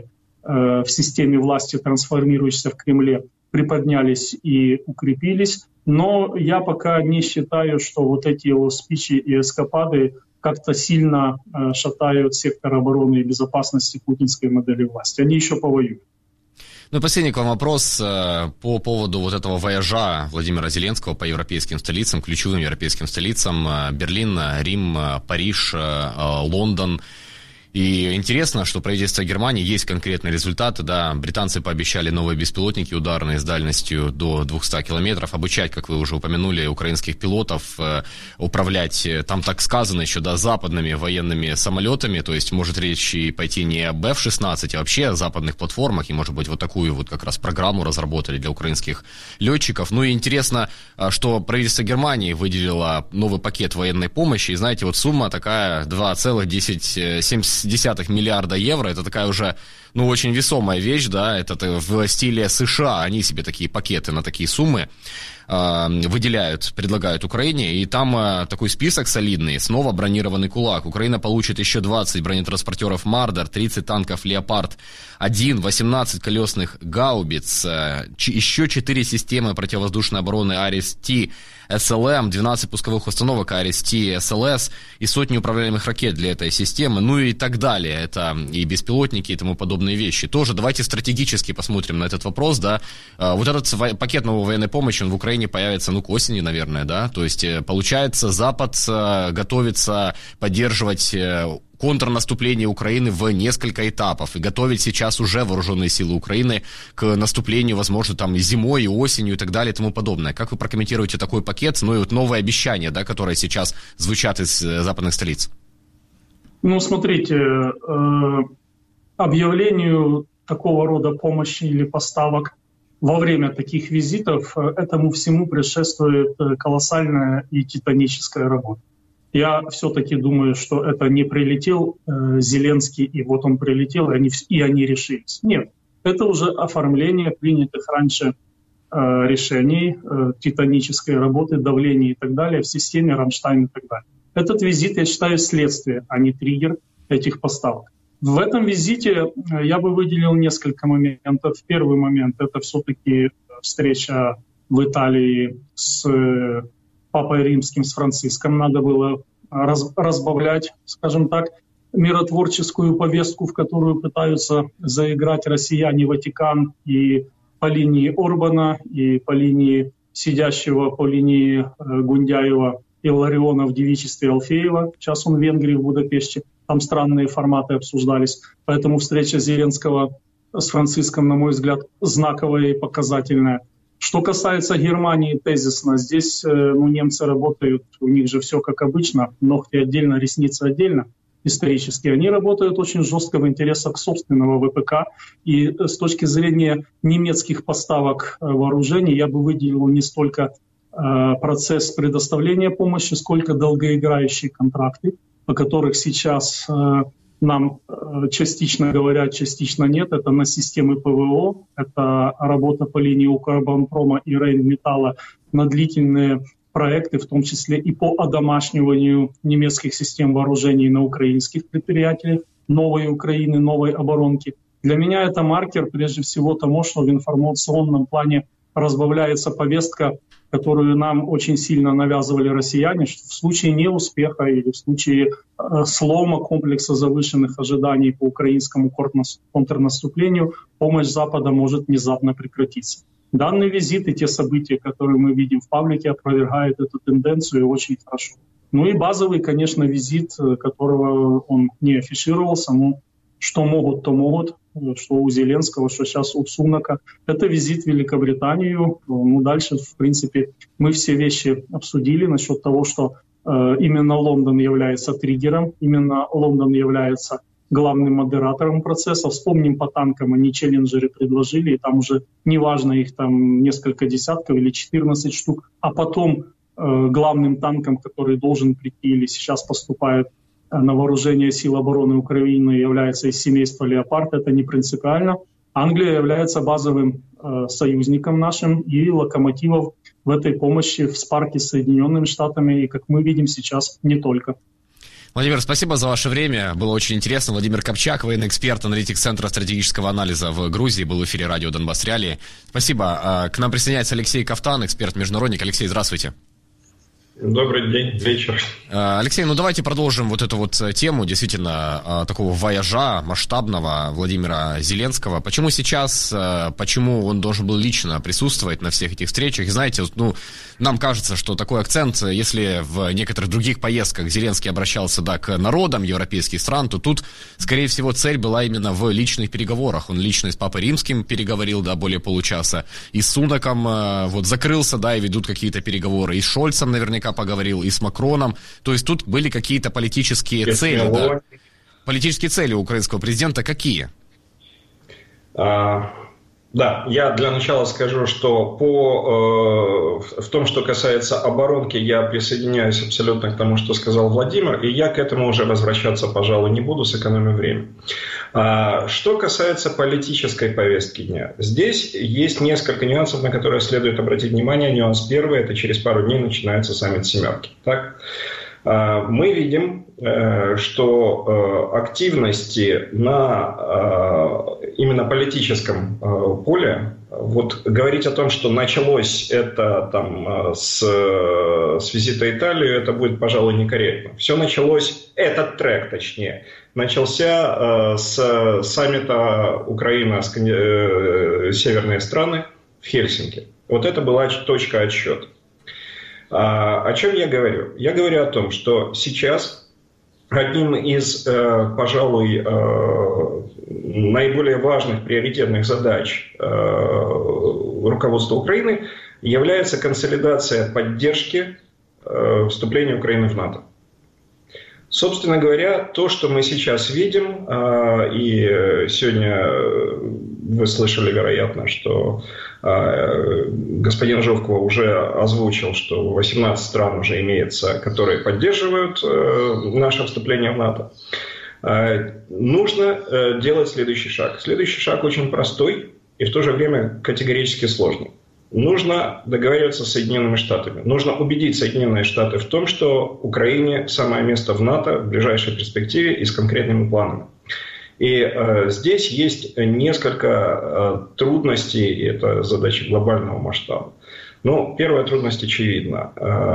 в системе власти, трансформирующейся в Кремле, приподнялись и укрепились. Но я пока не считаю, что вот эти его спичи и эскапады как-то сильно шатают сектор обороны и безопасности путинской модели власти. Они еще повоюют. Ну и последний к вам вопрос по поводу вот этого вояжа Владимира Зеленского по европейским столицам, ключевым европейским столицам: Берлин, Рим, Париж, Лондон. И интересно, что правительство Германии, есть конкретные результаты, да, британцы пообещали новые беспилотники ударные с дальностью до 200 километров, обучать, как вы уже упомянули, украинских пилотов, управлять, там так сказано еще, да, западными военными самолетами, то есть может речь и пойти не об F-16, а вообще о западных платформах, и может быть вот такую вот как раз программу разработали для украинских летчиков. Ну и интересно, что правительство Германии выделило новый пакет военной помощи, и знаете, вот сумма такая 2,7 миллиарда евро, это такая уже, очень весомая вещь, да, это в стиле США, они себе такие пакеты на такие суммы выделяют, предлагают Украине, и там такой список солидный, снова бронированный кулак. Украина получит еще 20 бронетранспортеров Мардер, 30 танков Леопард-1, 18 колесных гаубиц, еще 4 системы противовоздушной обороны Арис-Т, СЛМ, 12 пусковых установок Арис-Т, СЛС и сотни управляемых ракет для этой системы, ну и так далее. Это и беспилотники и тому подобные вещи. Тоже давайте стратегически посмотрим на этот вопрос, да. Вот этот пакет новой военной помощи, он в Украине появится, к осени, наверное, да. То есть, получается, Запад готовится поддерживать контрнаступление Украины в несколько этапов и готовить сейчас уже вооруженные силы Украины к наступлению, возможно, там и зимой, и осенью, и так далее, и тому подобное. Как вы прокомментируете такой пакет, и вот новые обещания, да, которые сейчас звучат из западных столиц? Ну, смотрите, объявлению такого рода помощи или поставок во время таких визитов этому всему предшествует колоссальная и титаническая работа. Я все-таки думаю, что это не прилетел Зеленский, и вот он прилетел, и они решились. Нет, это уже оформление принятых раньше решений, титанической работы, давления и так далее в системе Рамштайн и так далее. Этот визит, я считаю, следствие, а не триггер этих поставок. В этом визите я бы выделил несколько моментов. Первый момент — это все-таки встреча в Италии с Папой Римским, с Франциском. Надо было разбавлять, скажем так, миротворческую повестку, в которую пытаются заиграть россияне, Ватикан, и по линии Орбана, и по линии сидящего по линии Гундяева и Лариона в девичестве Алфеева. Сейчас он в Венгрии, в Будапеште. Там странные форматы обсуждались. Поэтому встреча Зеленского с Франциском, на мой взгляд, знаковая и показательная. Что касается Германии, тезисно. Здесь немцы работают, у них же все как обычно. Ногти отдельно, ресницы отдельно. Исторически. Они работают очень жестко в интересах собственного ВПК. И с точки зрения немецких поставок вооружений я бы выделил не столько процесс предоставления помощи, сколько долгоиграющие контракты, о которых сейчас нам частично говорят, частично нет. Это на системы ПВО, это работа по линии Укрборонпрома и Рейнметалла на длительные проекты, в том числе и по одомашниванию немецких систем вооружений на украинских предприятиях, новой Украины, новой оборонки. Для меня это маркер, прежде всего, тому, что в информационном плане разбавляется повестка, которую нам очень сильно навязывали россияне, что в случае неуспеха или в случае слома комплекса завышенных ожиданий по украинскому контрнаступлению помощь Запада может внезапно прекратиться. Данный визит и те события, которые мы видим в паблике, опровергают эту тенденцию очень хорошо. Ну и базовый, конечно, визит, которого он не афишировался, но что могут, то могут, что у Зеленского, что сейчас у Сунака. Это визит в Великобританию. Ну, дальше, в принципе, мы все вещи обсудили насчет того, что именно Лондон является триггером, именно Лондон является главным модератором процесса. Вспомним, по танкам они челленджеры предложили, и там уже неважно, их там несколько десятков или 14 штук, а потом главным танком, который должен прийти или сейчас поступает на вооружение сил обороны Украины, является из семейства «Леопард». Это не принципиально. Англия является базовым союзником нашим и локомотивом в этой помощи в спарке с Соединенными Штатами, и, как мы видим сейчас, не только. Владимир, спасибо за ваше время. Было очень интересно. Владимир Копчак, военный эксперт, аналитик Центра стратегического анализа в Грузии, был в эфире радио «Донбасс Реалии». Спасибо. К нам присоединяется Алексей Кафтан, эксперт-международник. Алексей, здравствуйте. Добрый день, вечер. Алексей, ну давайте продолжим вот эту вот тему действительно такого вояжа масштабного Владимира Зеленского. Почему сейчас, почему он должен был лично присутствовать на всех этих встречах? И знаете, ну, нам кажется, что такой акцент, если в некоторых других поездках Зеленский обращался, да, к народам европейских стран, то тут, скорее всего, цель была именно в личных переговорах. Он лично с Папой Римским переговорил, да, более получаса, и с Сунаком вот закрылся, да, и ведут какие-то переговоры, и с Шольцем наверняка поговорил, и с Макроном. То есть тут были какие-то политические цели, да? Политические цели у украинского президента какие? Да, я для начала скажу, что в том, что касается оборонки, я присоединяюсь абсолютно к тому, что сказал Владимир, и я к этому уже возвращаться, пожалуй, не буду, сэкономим время. Что касается политической повестки дня, здесь есть несколько нюансов, на которые следует обратить внимание. Нюанс первый – это через пару дней начинается саммит «семерки». Так? Мы видим, что активности на именно политическом поле, вот говорить о том, что началось это там с визита в Италию, это будет, пожалуй, некорректно. Все началось, этот трек точнее, начался с саммита Украина, северные страны в Хельсинки. Вот это была точка отсчета. О чем я говорю? Я говорю о том, что сейчас одним из, пожалуй, наиболее важных приоритетных задач руководства Украины является консолидация поддержки вступления Украины в НАТО. Собственно говоря, то, что мы сейчас видим, и сегодня вы слышали, вероятно, что господин Жовков уже озвучил, что 18 стран уже имеется, которые поддерживают наше вступление в НАТО. Нужно делать следующий шаг. Следующий шаг очень простой и в то же время категорически сложный. Нужно договариваться с Соединенными Штатами. Нужно убедить Соединенные Штаты в том, что Украине самое место в НАТО в ближайшей перспективе и с конкретными планами. И здесь есть несколько трудностей, и это задача глобального масштаба. Ну, первая трудность очевидна.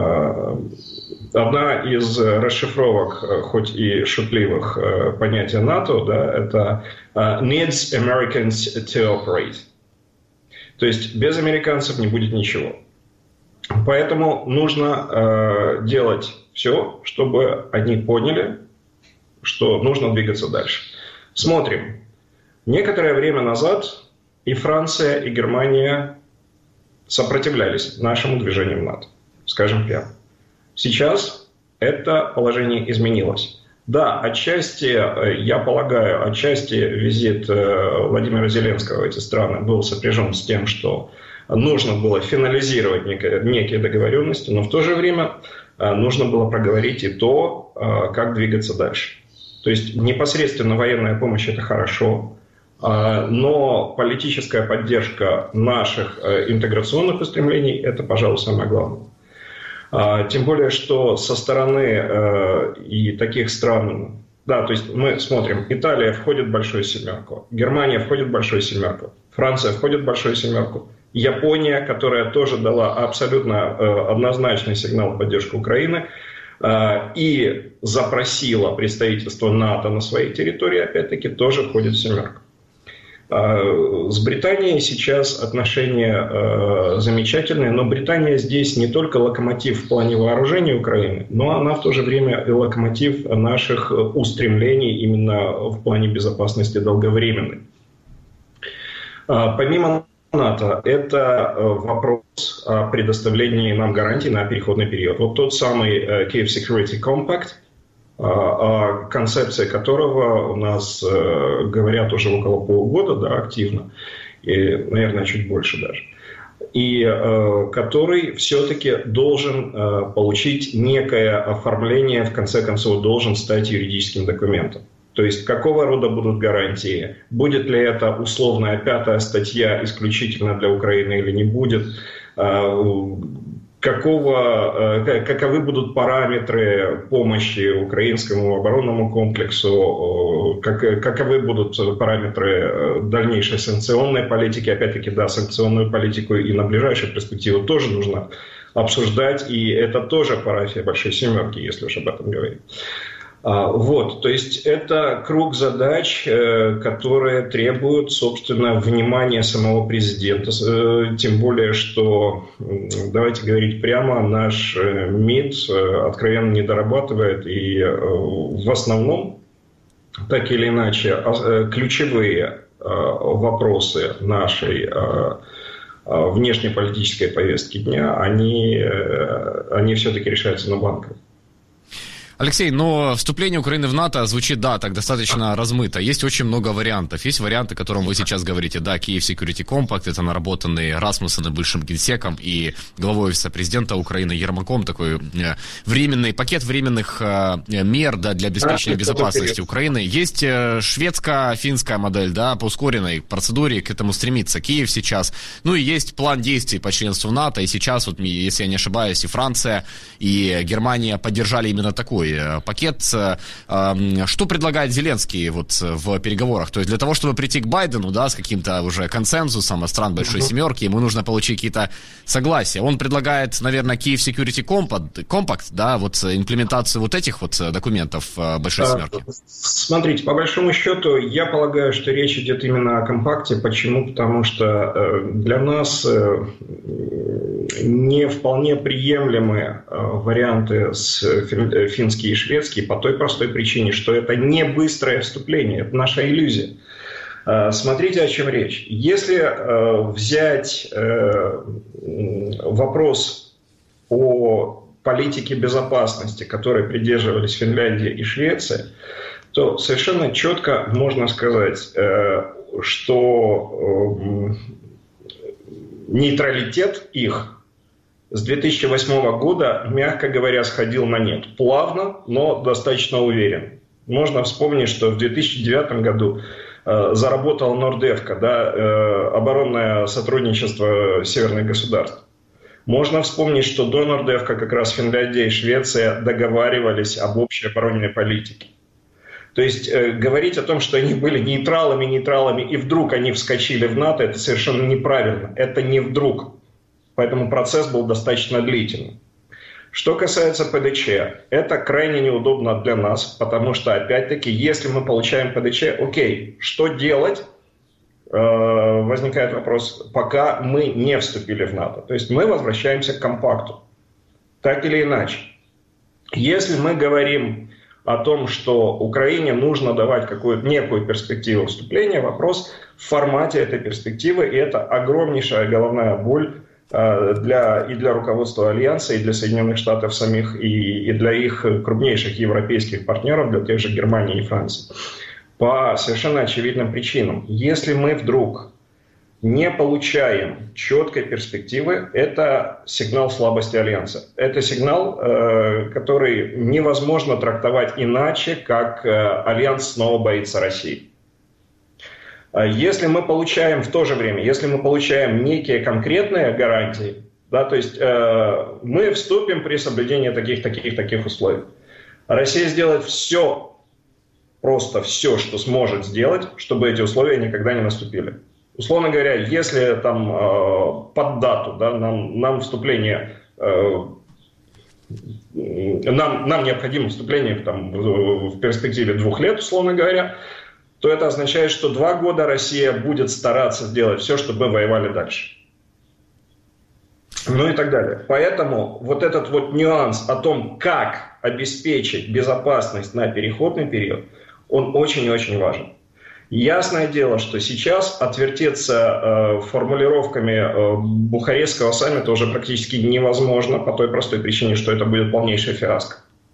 Одна из расшифровок, хоть и шутливых, понятия НАТО, да, это needs Americans to operate. То есть без американцев не будет ничего. Поэтому нужно делать все, чтобы они поняли, что нужно двигаться дальше. Смотрим. Некоторое время назад и Франция, и Германия сопротивлялись нашему движению в НАТО. Скажем прямо. Сейчас это положение изменилось. Да, отчасти, я полагаю, отчасти визит Владимира Зеленского в эти страны был сопряжен с тем, что нужно было финализировать некие договоренности, но в то же время нужно было проговорить и то, как двигаться дальше. То есть непосредственно военная помощь – это хорошо, но политическая поддержка наших интеграционных устремлений – это, пожалуй, самое главное. Тем более, что со стороны и таких стран, да, то есть мы смотрим, Италия входит в большую семерку, Германия входит в большую семерку, Франция входит в большую семерку, Япония, которая тоже дала абсолютно однозначный сигнал в поддержку Украины и запросила представительство НАТО на своей территории, опять-таки, тоже входит в семерку. С Британией сейчас отношения замечательные, но Британия здесь не только локомотив в плане вооружения Украины, но она в то же время и локомотив наших устремлений именно в плане безопасности долговременной. Помимо НАТО, это вопрос о предоставлении нам гарантий на переходный период. Вот тот самый Kyiv Security Compact, о концепции которого у нас говорят уже около полугода, да, активно, и, наверное, чуть больше даже, и который все-таки должен получить некое оформление, в конце концов, должен стать юридическим документом. То есть, какого рода будут гарантии? Будет ли это условная 5-я статья исключительно для Украины или не будет? Каковы будут параметры помощи украинскому оборонному комплексу, каковы будут параметры дальнейшей санкционной политики. Опять-таки, да, санкционную политику и на ближайшую перспективу тоже нужно обсуждать, и это тоже парафия большой семерки, если уж об этом говорить. Вот, то есть это круг задач, которые требуют, собственно, внимания самого президента. Тем более, что, давайте говорить прямо, наш МИД откровенно не дорабатывает. И в основном, так или иначе, ключевые вопросы нашей внешнеполитической повестки дня, они все-таки решаются на банках. Алексей, но вступление Украины в НАТО звучит, да, так достаточно размыто. Есть очень много вариантов. Есть варианты, о котором вы сейчас говорите. Да, Kyiv Security Compact, это наработанный Расмуссеном, бывшим генсеком, и главой офиса президента Украины Ермаком, такой временный пакет временных мер, да, для обеспечения безопасности Украины. Есть шведско-финская модель, да, по ускоренной процедуре к этому стремится Киев сейчас. Ну и есть план действий по членству в НАТО, и сейчас, вот, если я не ошибаюсь, и Франция, и Германия поддержали именно такой пакет. Что предлагает Зеленский вот в переговорах? То есть для того, чтобы прийти к Байдену, да, с каким-то уже консенсусом стран Большой Семерки, ему нужно получить какие-то согласия. Он предлагает, наверное, Kyiv Security Compact, да, вот имплементацию вот этих вот документов Большой Семерки. Смотрите, по большому счету, я полагаю, что речь идет именно о компакте. Почему? Потому что для нас не вполне приемлемы варианты с финским и шведский по той простой причине, что это не быстрое вступление, это наша иллюзия. Смотрите, о чем речь. Если взять вопрос о политики безопасности, которой придерживались Финляндия и Швеция, то совершенно четко можно сказать, что нейтралитет их с 2008 года, мягко говоря, сходил на нет. Плавно, но достаточно уверенно. Можно вспомнить, что в 2009 году заработала Нордевка, оборонное сотрудничество северных государств. Можно вспомнить, что до Нордевка как раз Финляндия и Швеция договаривались об общей оборонной политике. То есть говорить о том, что они были нейтралами, и вдруг они вскочили в НАТО, это совершенно неправильно. Это не вдруг. Поэтому процесс был достаточно длительным. Что касается ПДЧ, это крайне неудобно для нас, потому что, опять-таки, если мы получаем ПДЧ, окей, что делать? Возникает вопрос, пока мы не вступили в НАТО. То есть мы возвращаемся к компакту. Так или иначе. Если мы говорим о том, что Украине нужно давать какую-то некую перспективу вступления, вопрос в формате этой перспективы, и это огромнейшая головная боль для руководства Альянса, и для Соединенных Штатов самих, и для их крупнейших европейских партнеров, для тех же Германии и Франции. По совершенно очевидным причинам. Если мы вдруг не получаем четкой перспективы, это сигнал слабости Альянса. Это сигнал, который невозможно трактовать иначе, как Альянс снова боится России. Если мы получаем в то же время, если мы получаем некие конкретные гарантии, то есть мы вступим при соблюдении таких условий. Россия сделает все, просто все, что сможет сделать, чтобы эти условия никогда не наступили. Условно говоря, если там под дату нам вступление, нам необходимо вступление в перспективе 2 лет, условно говоря, то это означает, что 2 года Россия будет стараться сделать все, чтобы мы воевали дальше. Ну и так далее. Поэтому вот этот вот нюанс о том, как обеспечить безопасность на переходный период, он очень-очень важен. Ясное дело, что сейчас отвертеться формулировками Бухарестского саммита уже практически невозможно по той простой причине, что это будет полнейшая фиаско.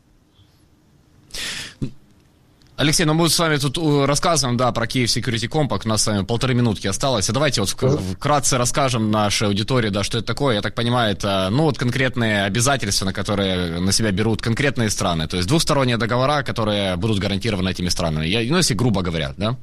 Алексей, мы с вами тут рассказываем, про Kyiv Security Compact, у нас с вами 1,5 минутки осталось. А давайте вкратце расскажем нашей аудитории, что это такое. Я так понимаю, это конкретные обязательства, на которые на себя берут конкретные страны. То есть двусторонние договора, которые будут гарантированы этими странами. Если грубо говоря, да?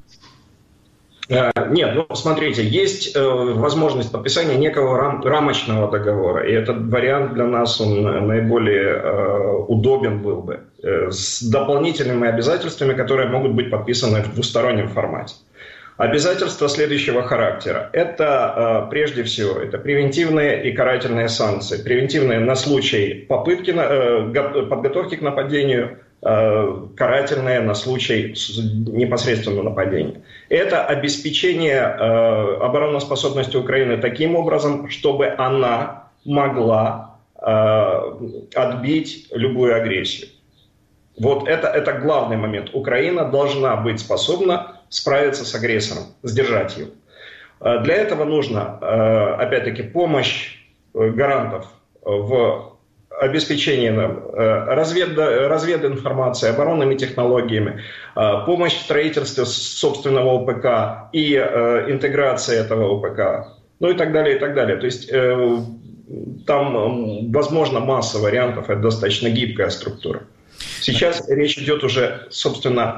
Нет, смотрите, есть возможность подписания некого рамочного договора, и этот вариант для нас он наиболее удобен был бы, с дополнительными обязательствами, которые могут быть подписаны в двустороннем формате. Обязательства следующего характера. Это, прежде всего, это превентивные и карательные санкции. Превентивные на случай подготовки к нападению, карательные на случай непосредственного нападения. Это обеспечение обороноспособности Украины таким образом, чтобы она могла отбить любую агрессию. Вот это главный момент. Украина должна быть способна справиться с агрессором, сдержать его. Для этого нужно, опять-таки, помощь гарантов в обеспечении развединформации, оборонными технологиями, помощь в строительстве собственного ОПК и интеграция этого ОПК, и так далее, и так далее. То есть там, возможно, масса вариантов, это достаточно гибкая структура. Сейчас речь идет уже, собственно,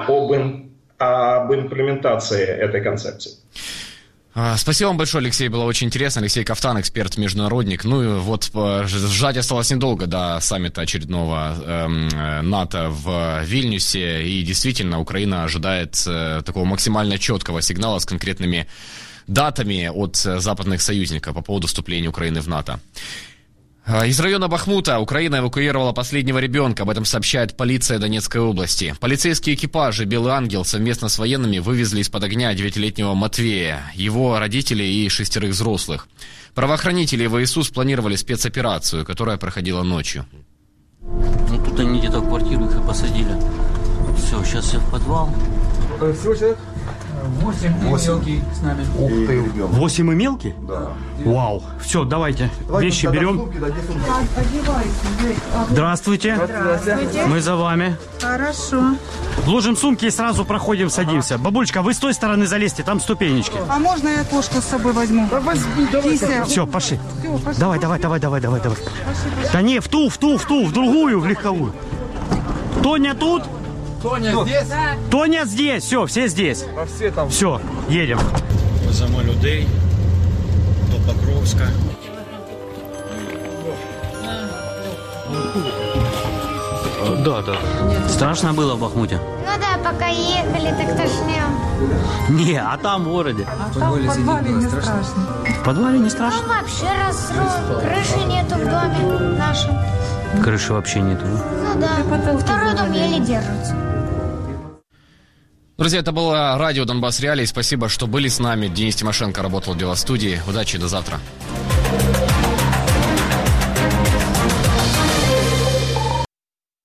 об имплементации этой концепции. Спасибо вам большое, Алексей, было очень интересно. Алексей Кафтан, эксперт-международник. Сжать осталось недолго до саммита очередного НАТО в Вильнюсе. И действительно, Украина ожидает такого максимально четкого сигнала с конкретными датами от западных союзников по поводу вступления Украины в НАТО. Из района Бахмута Украина эвакуировала последнего ребенка. Об этом сообщает полиция Донецкой области. Полицейские экипажи «Белый ангел» совместно с военными вывезли из-под огня 9-летнего Матвея, его родителей и 6 взрослых. Правоохранители и ВСУ спланировали спецоперацию, которая проходила ночью. Тут они где-то в квартиру их и посадили. Все, сейчас все в подвал. Всего человек? 8 мелкий с нами. Ух ты. 8 и мелкий? Да. Вау. Все, давайте вещи берем. Здравствуйте. Здравствуйте. Мы за вами. Хорошо. Ложим сумки и сразу проходим, садимся. Бабулечка, вы с той стороны залезьте, там ступенечки. А можно я кошку с собой возьму? Все, пошли. Давай. Да не, в другую, в легковую. Тоня тут? Тоня здесь? Тоня здесь, все здесь. Все, едем. Веземо людей до Покровска. Да. Страшно было в Бахмуте? Ну да, пока ехали, так тошнило. Не, а там в городе. А там в подвале не страшно. В подвале не страшно? Там вообще разрушен, крыши нету в доме нашем. Крыши вообще нету. Ну да, второй дом еле держится. Друзья, это было радио «Донбасс Реалии». Спасибо, что были с нами. Денис Тимошенко работал в делостудии. Удачи, до завтра.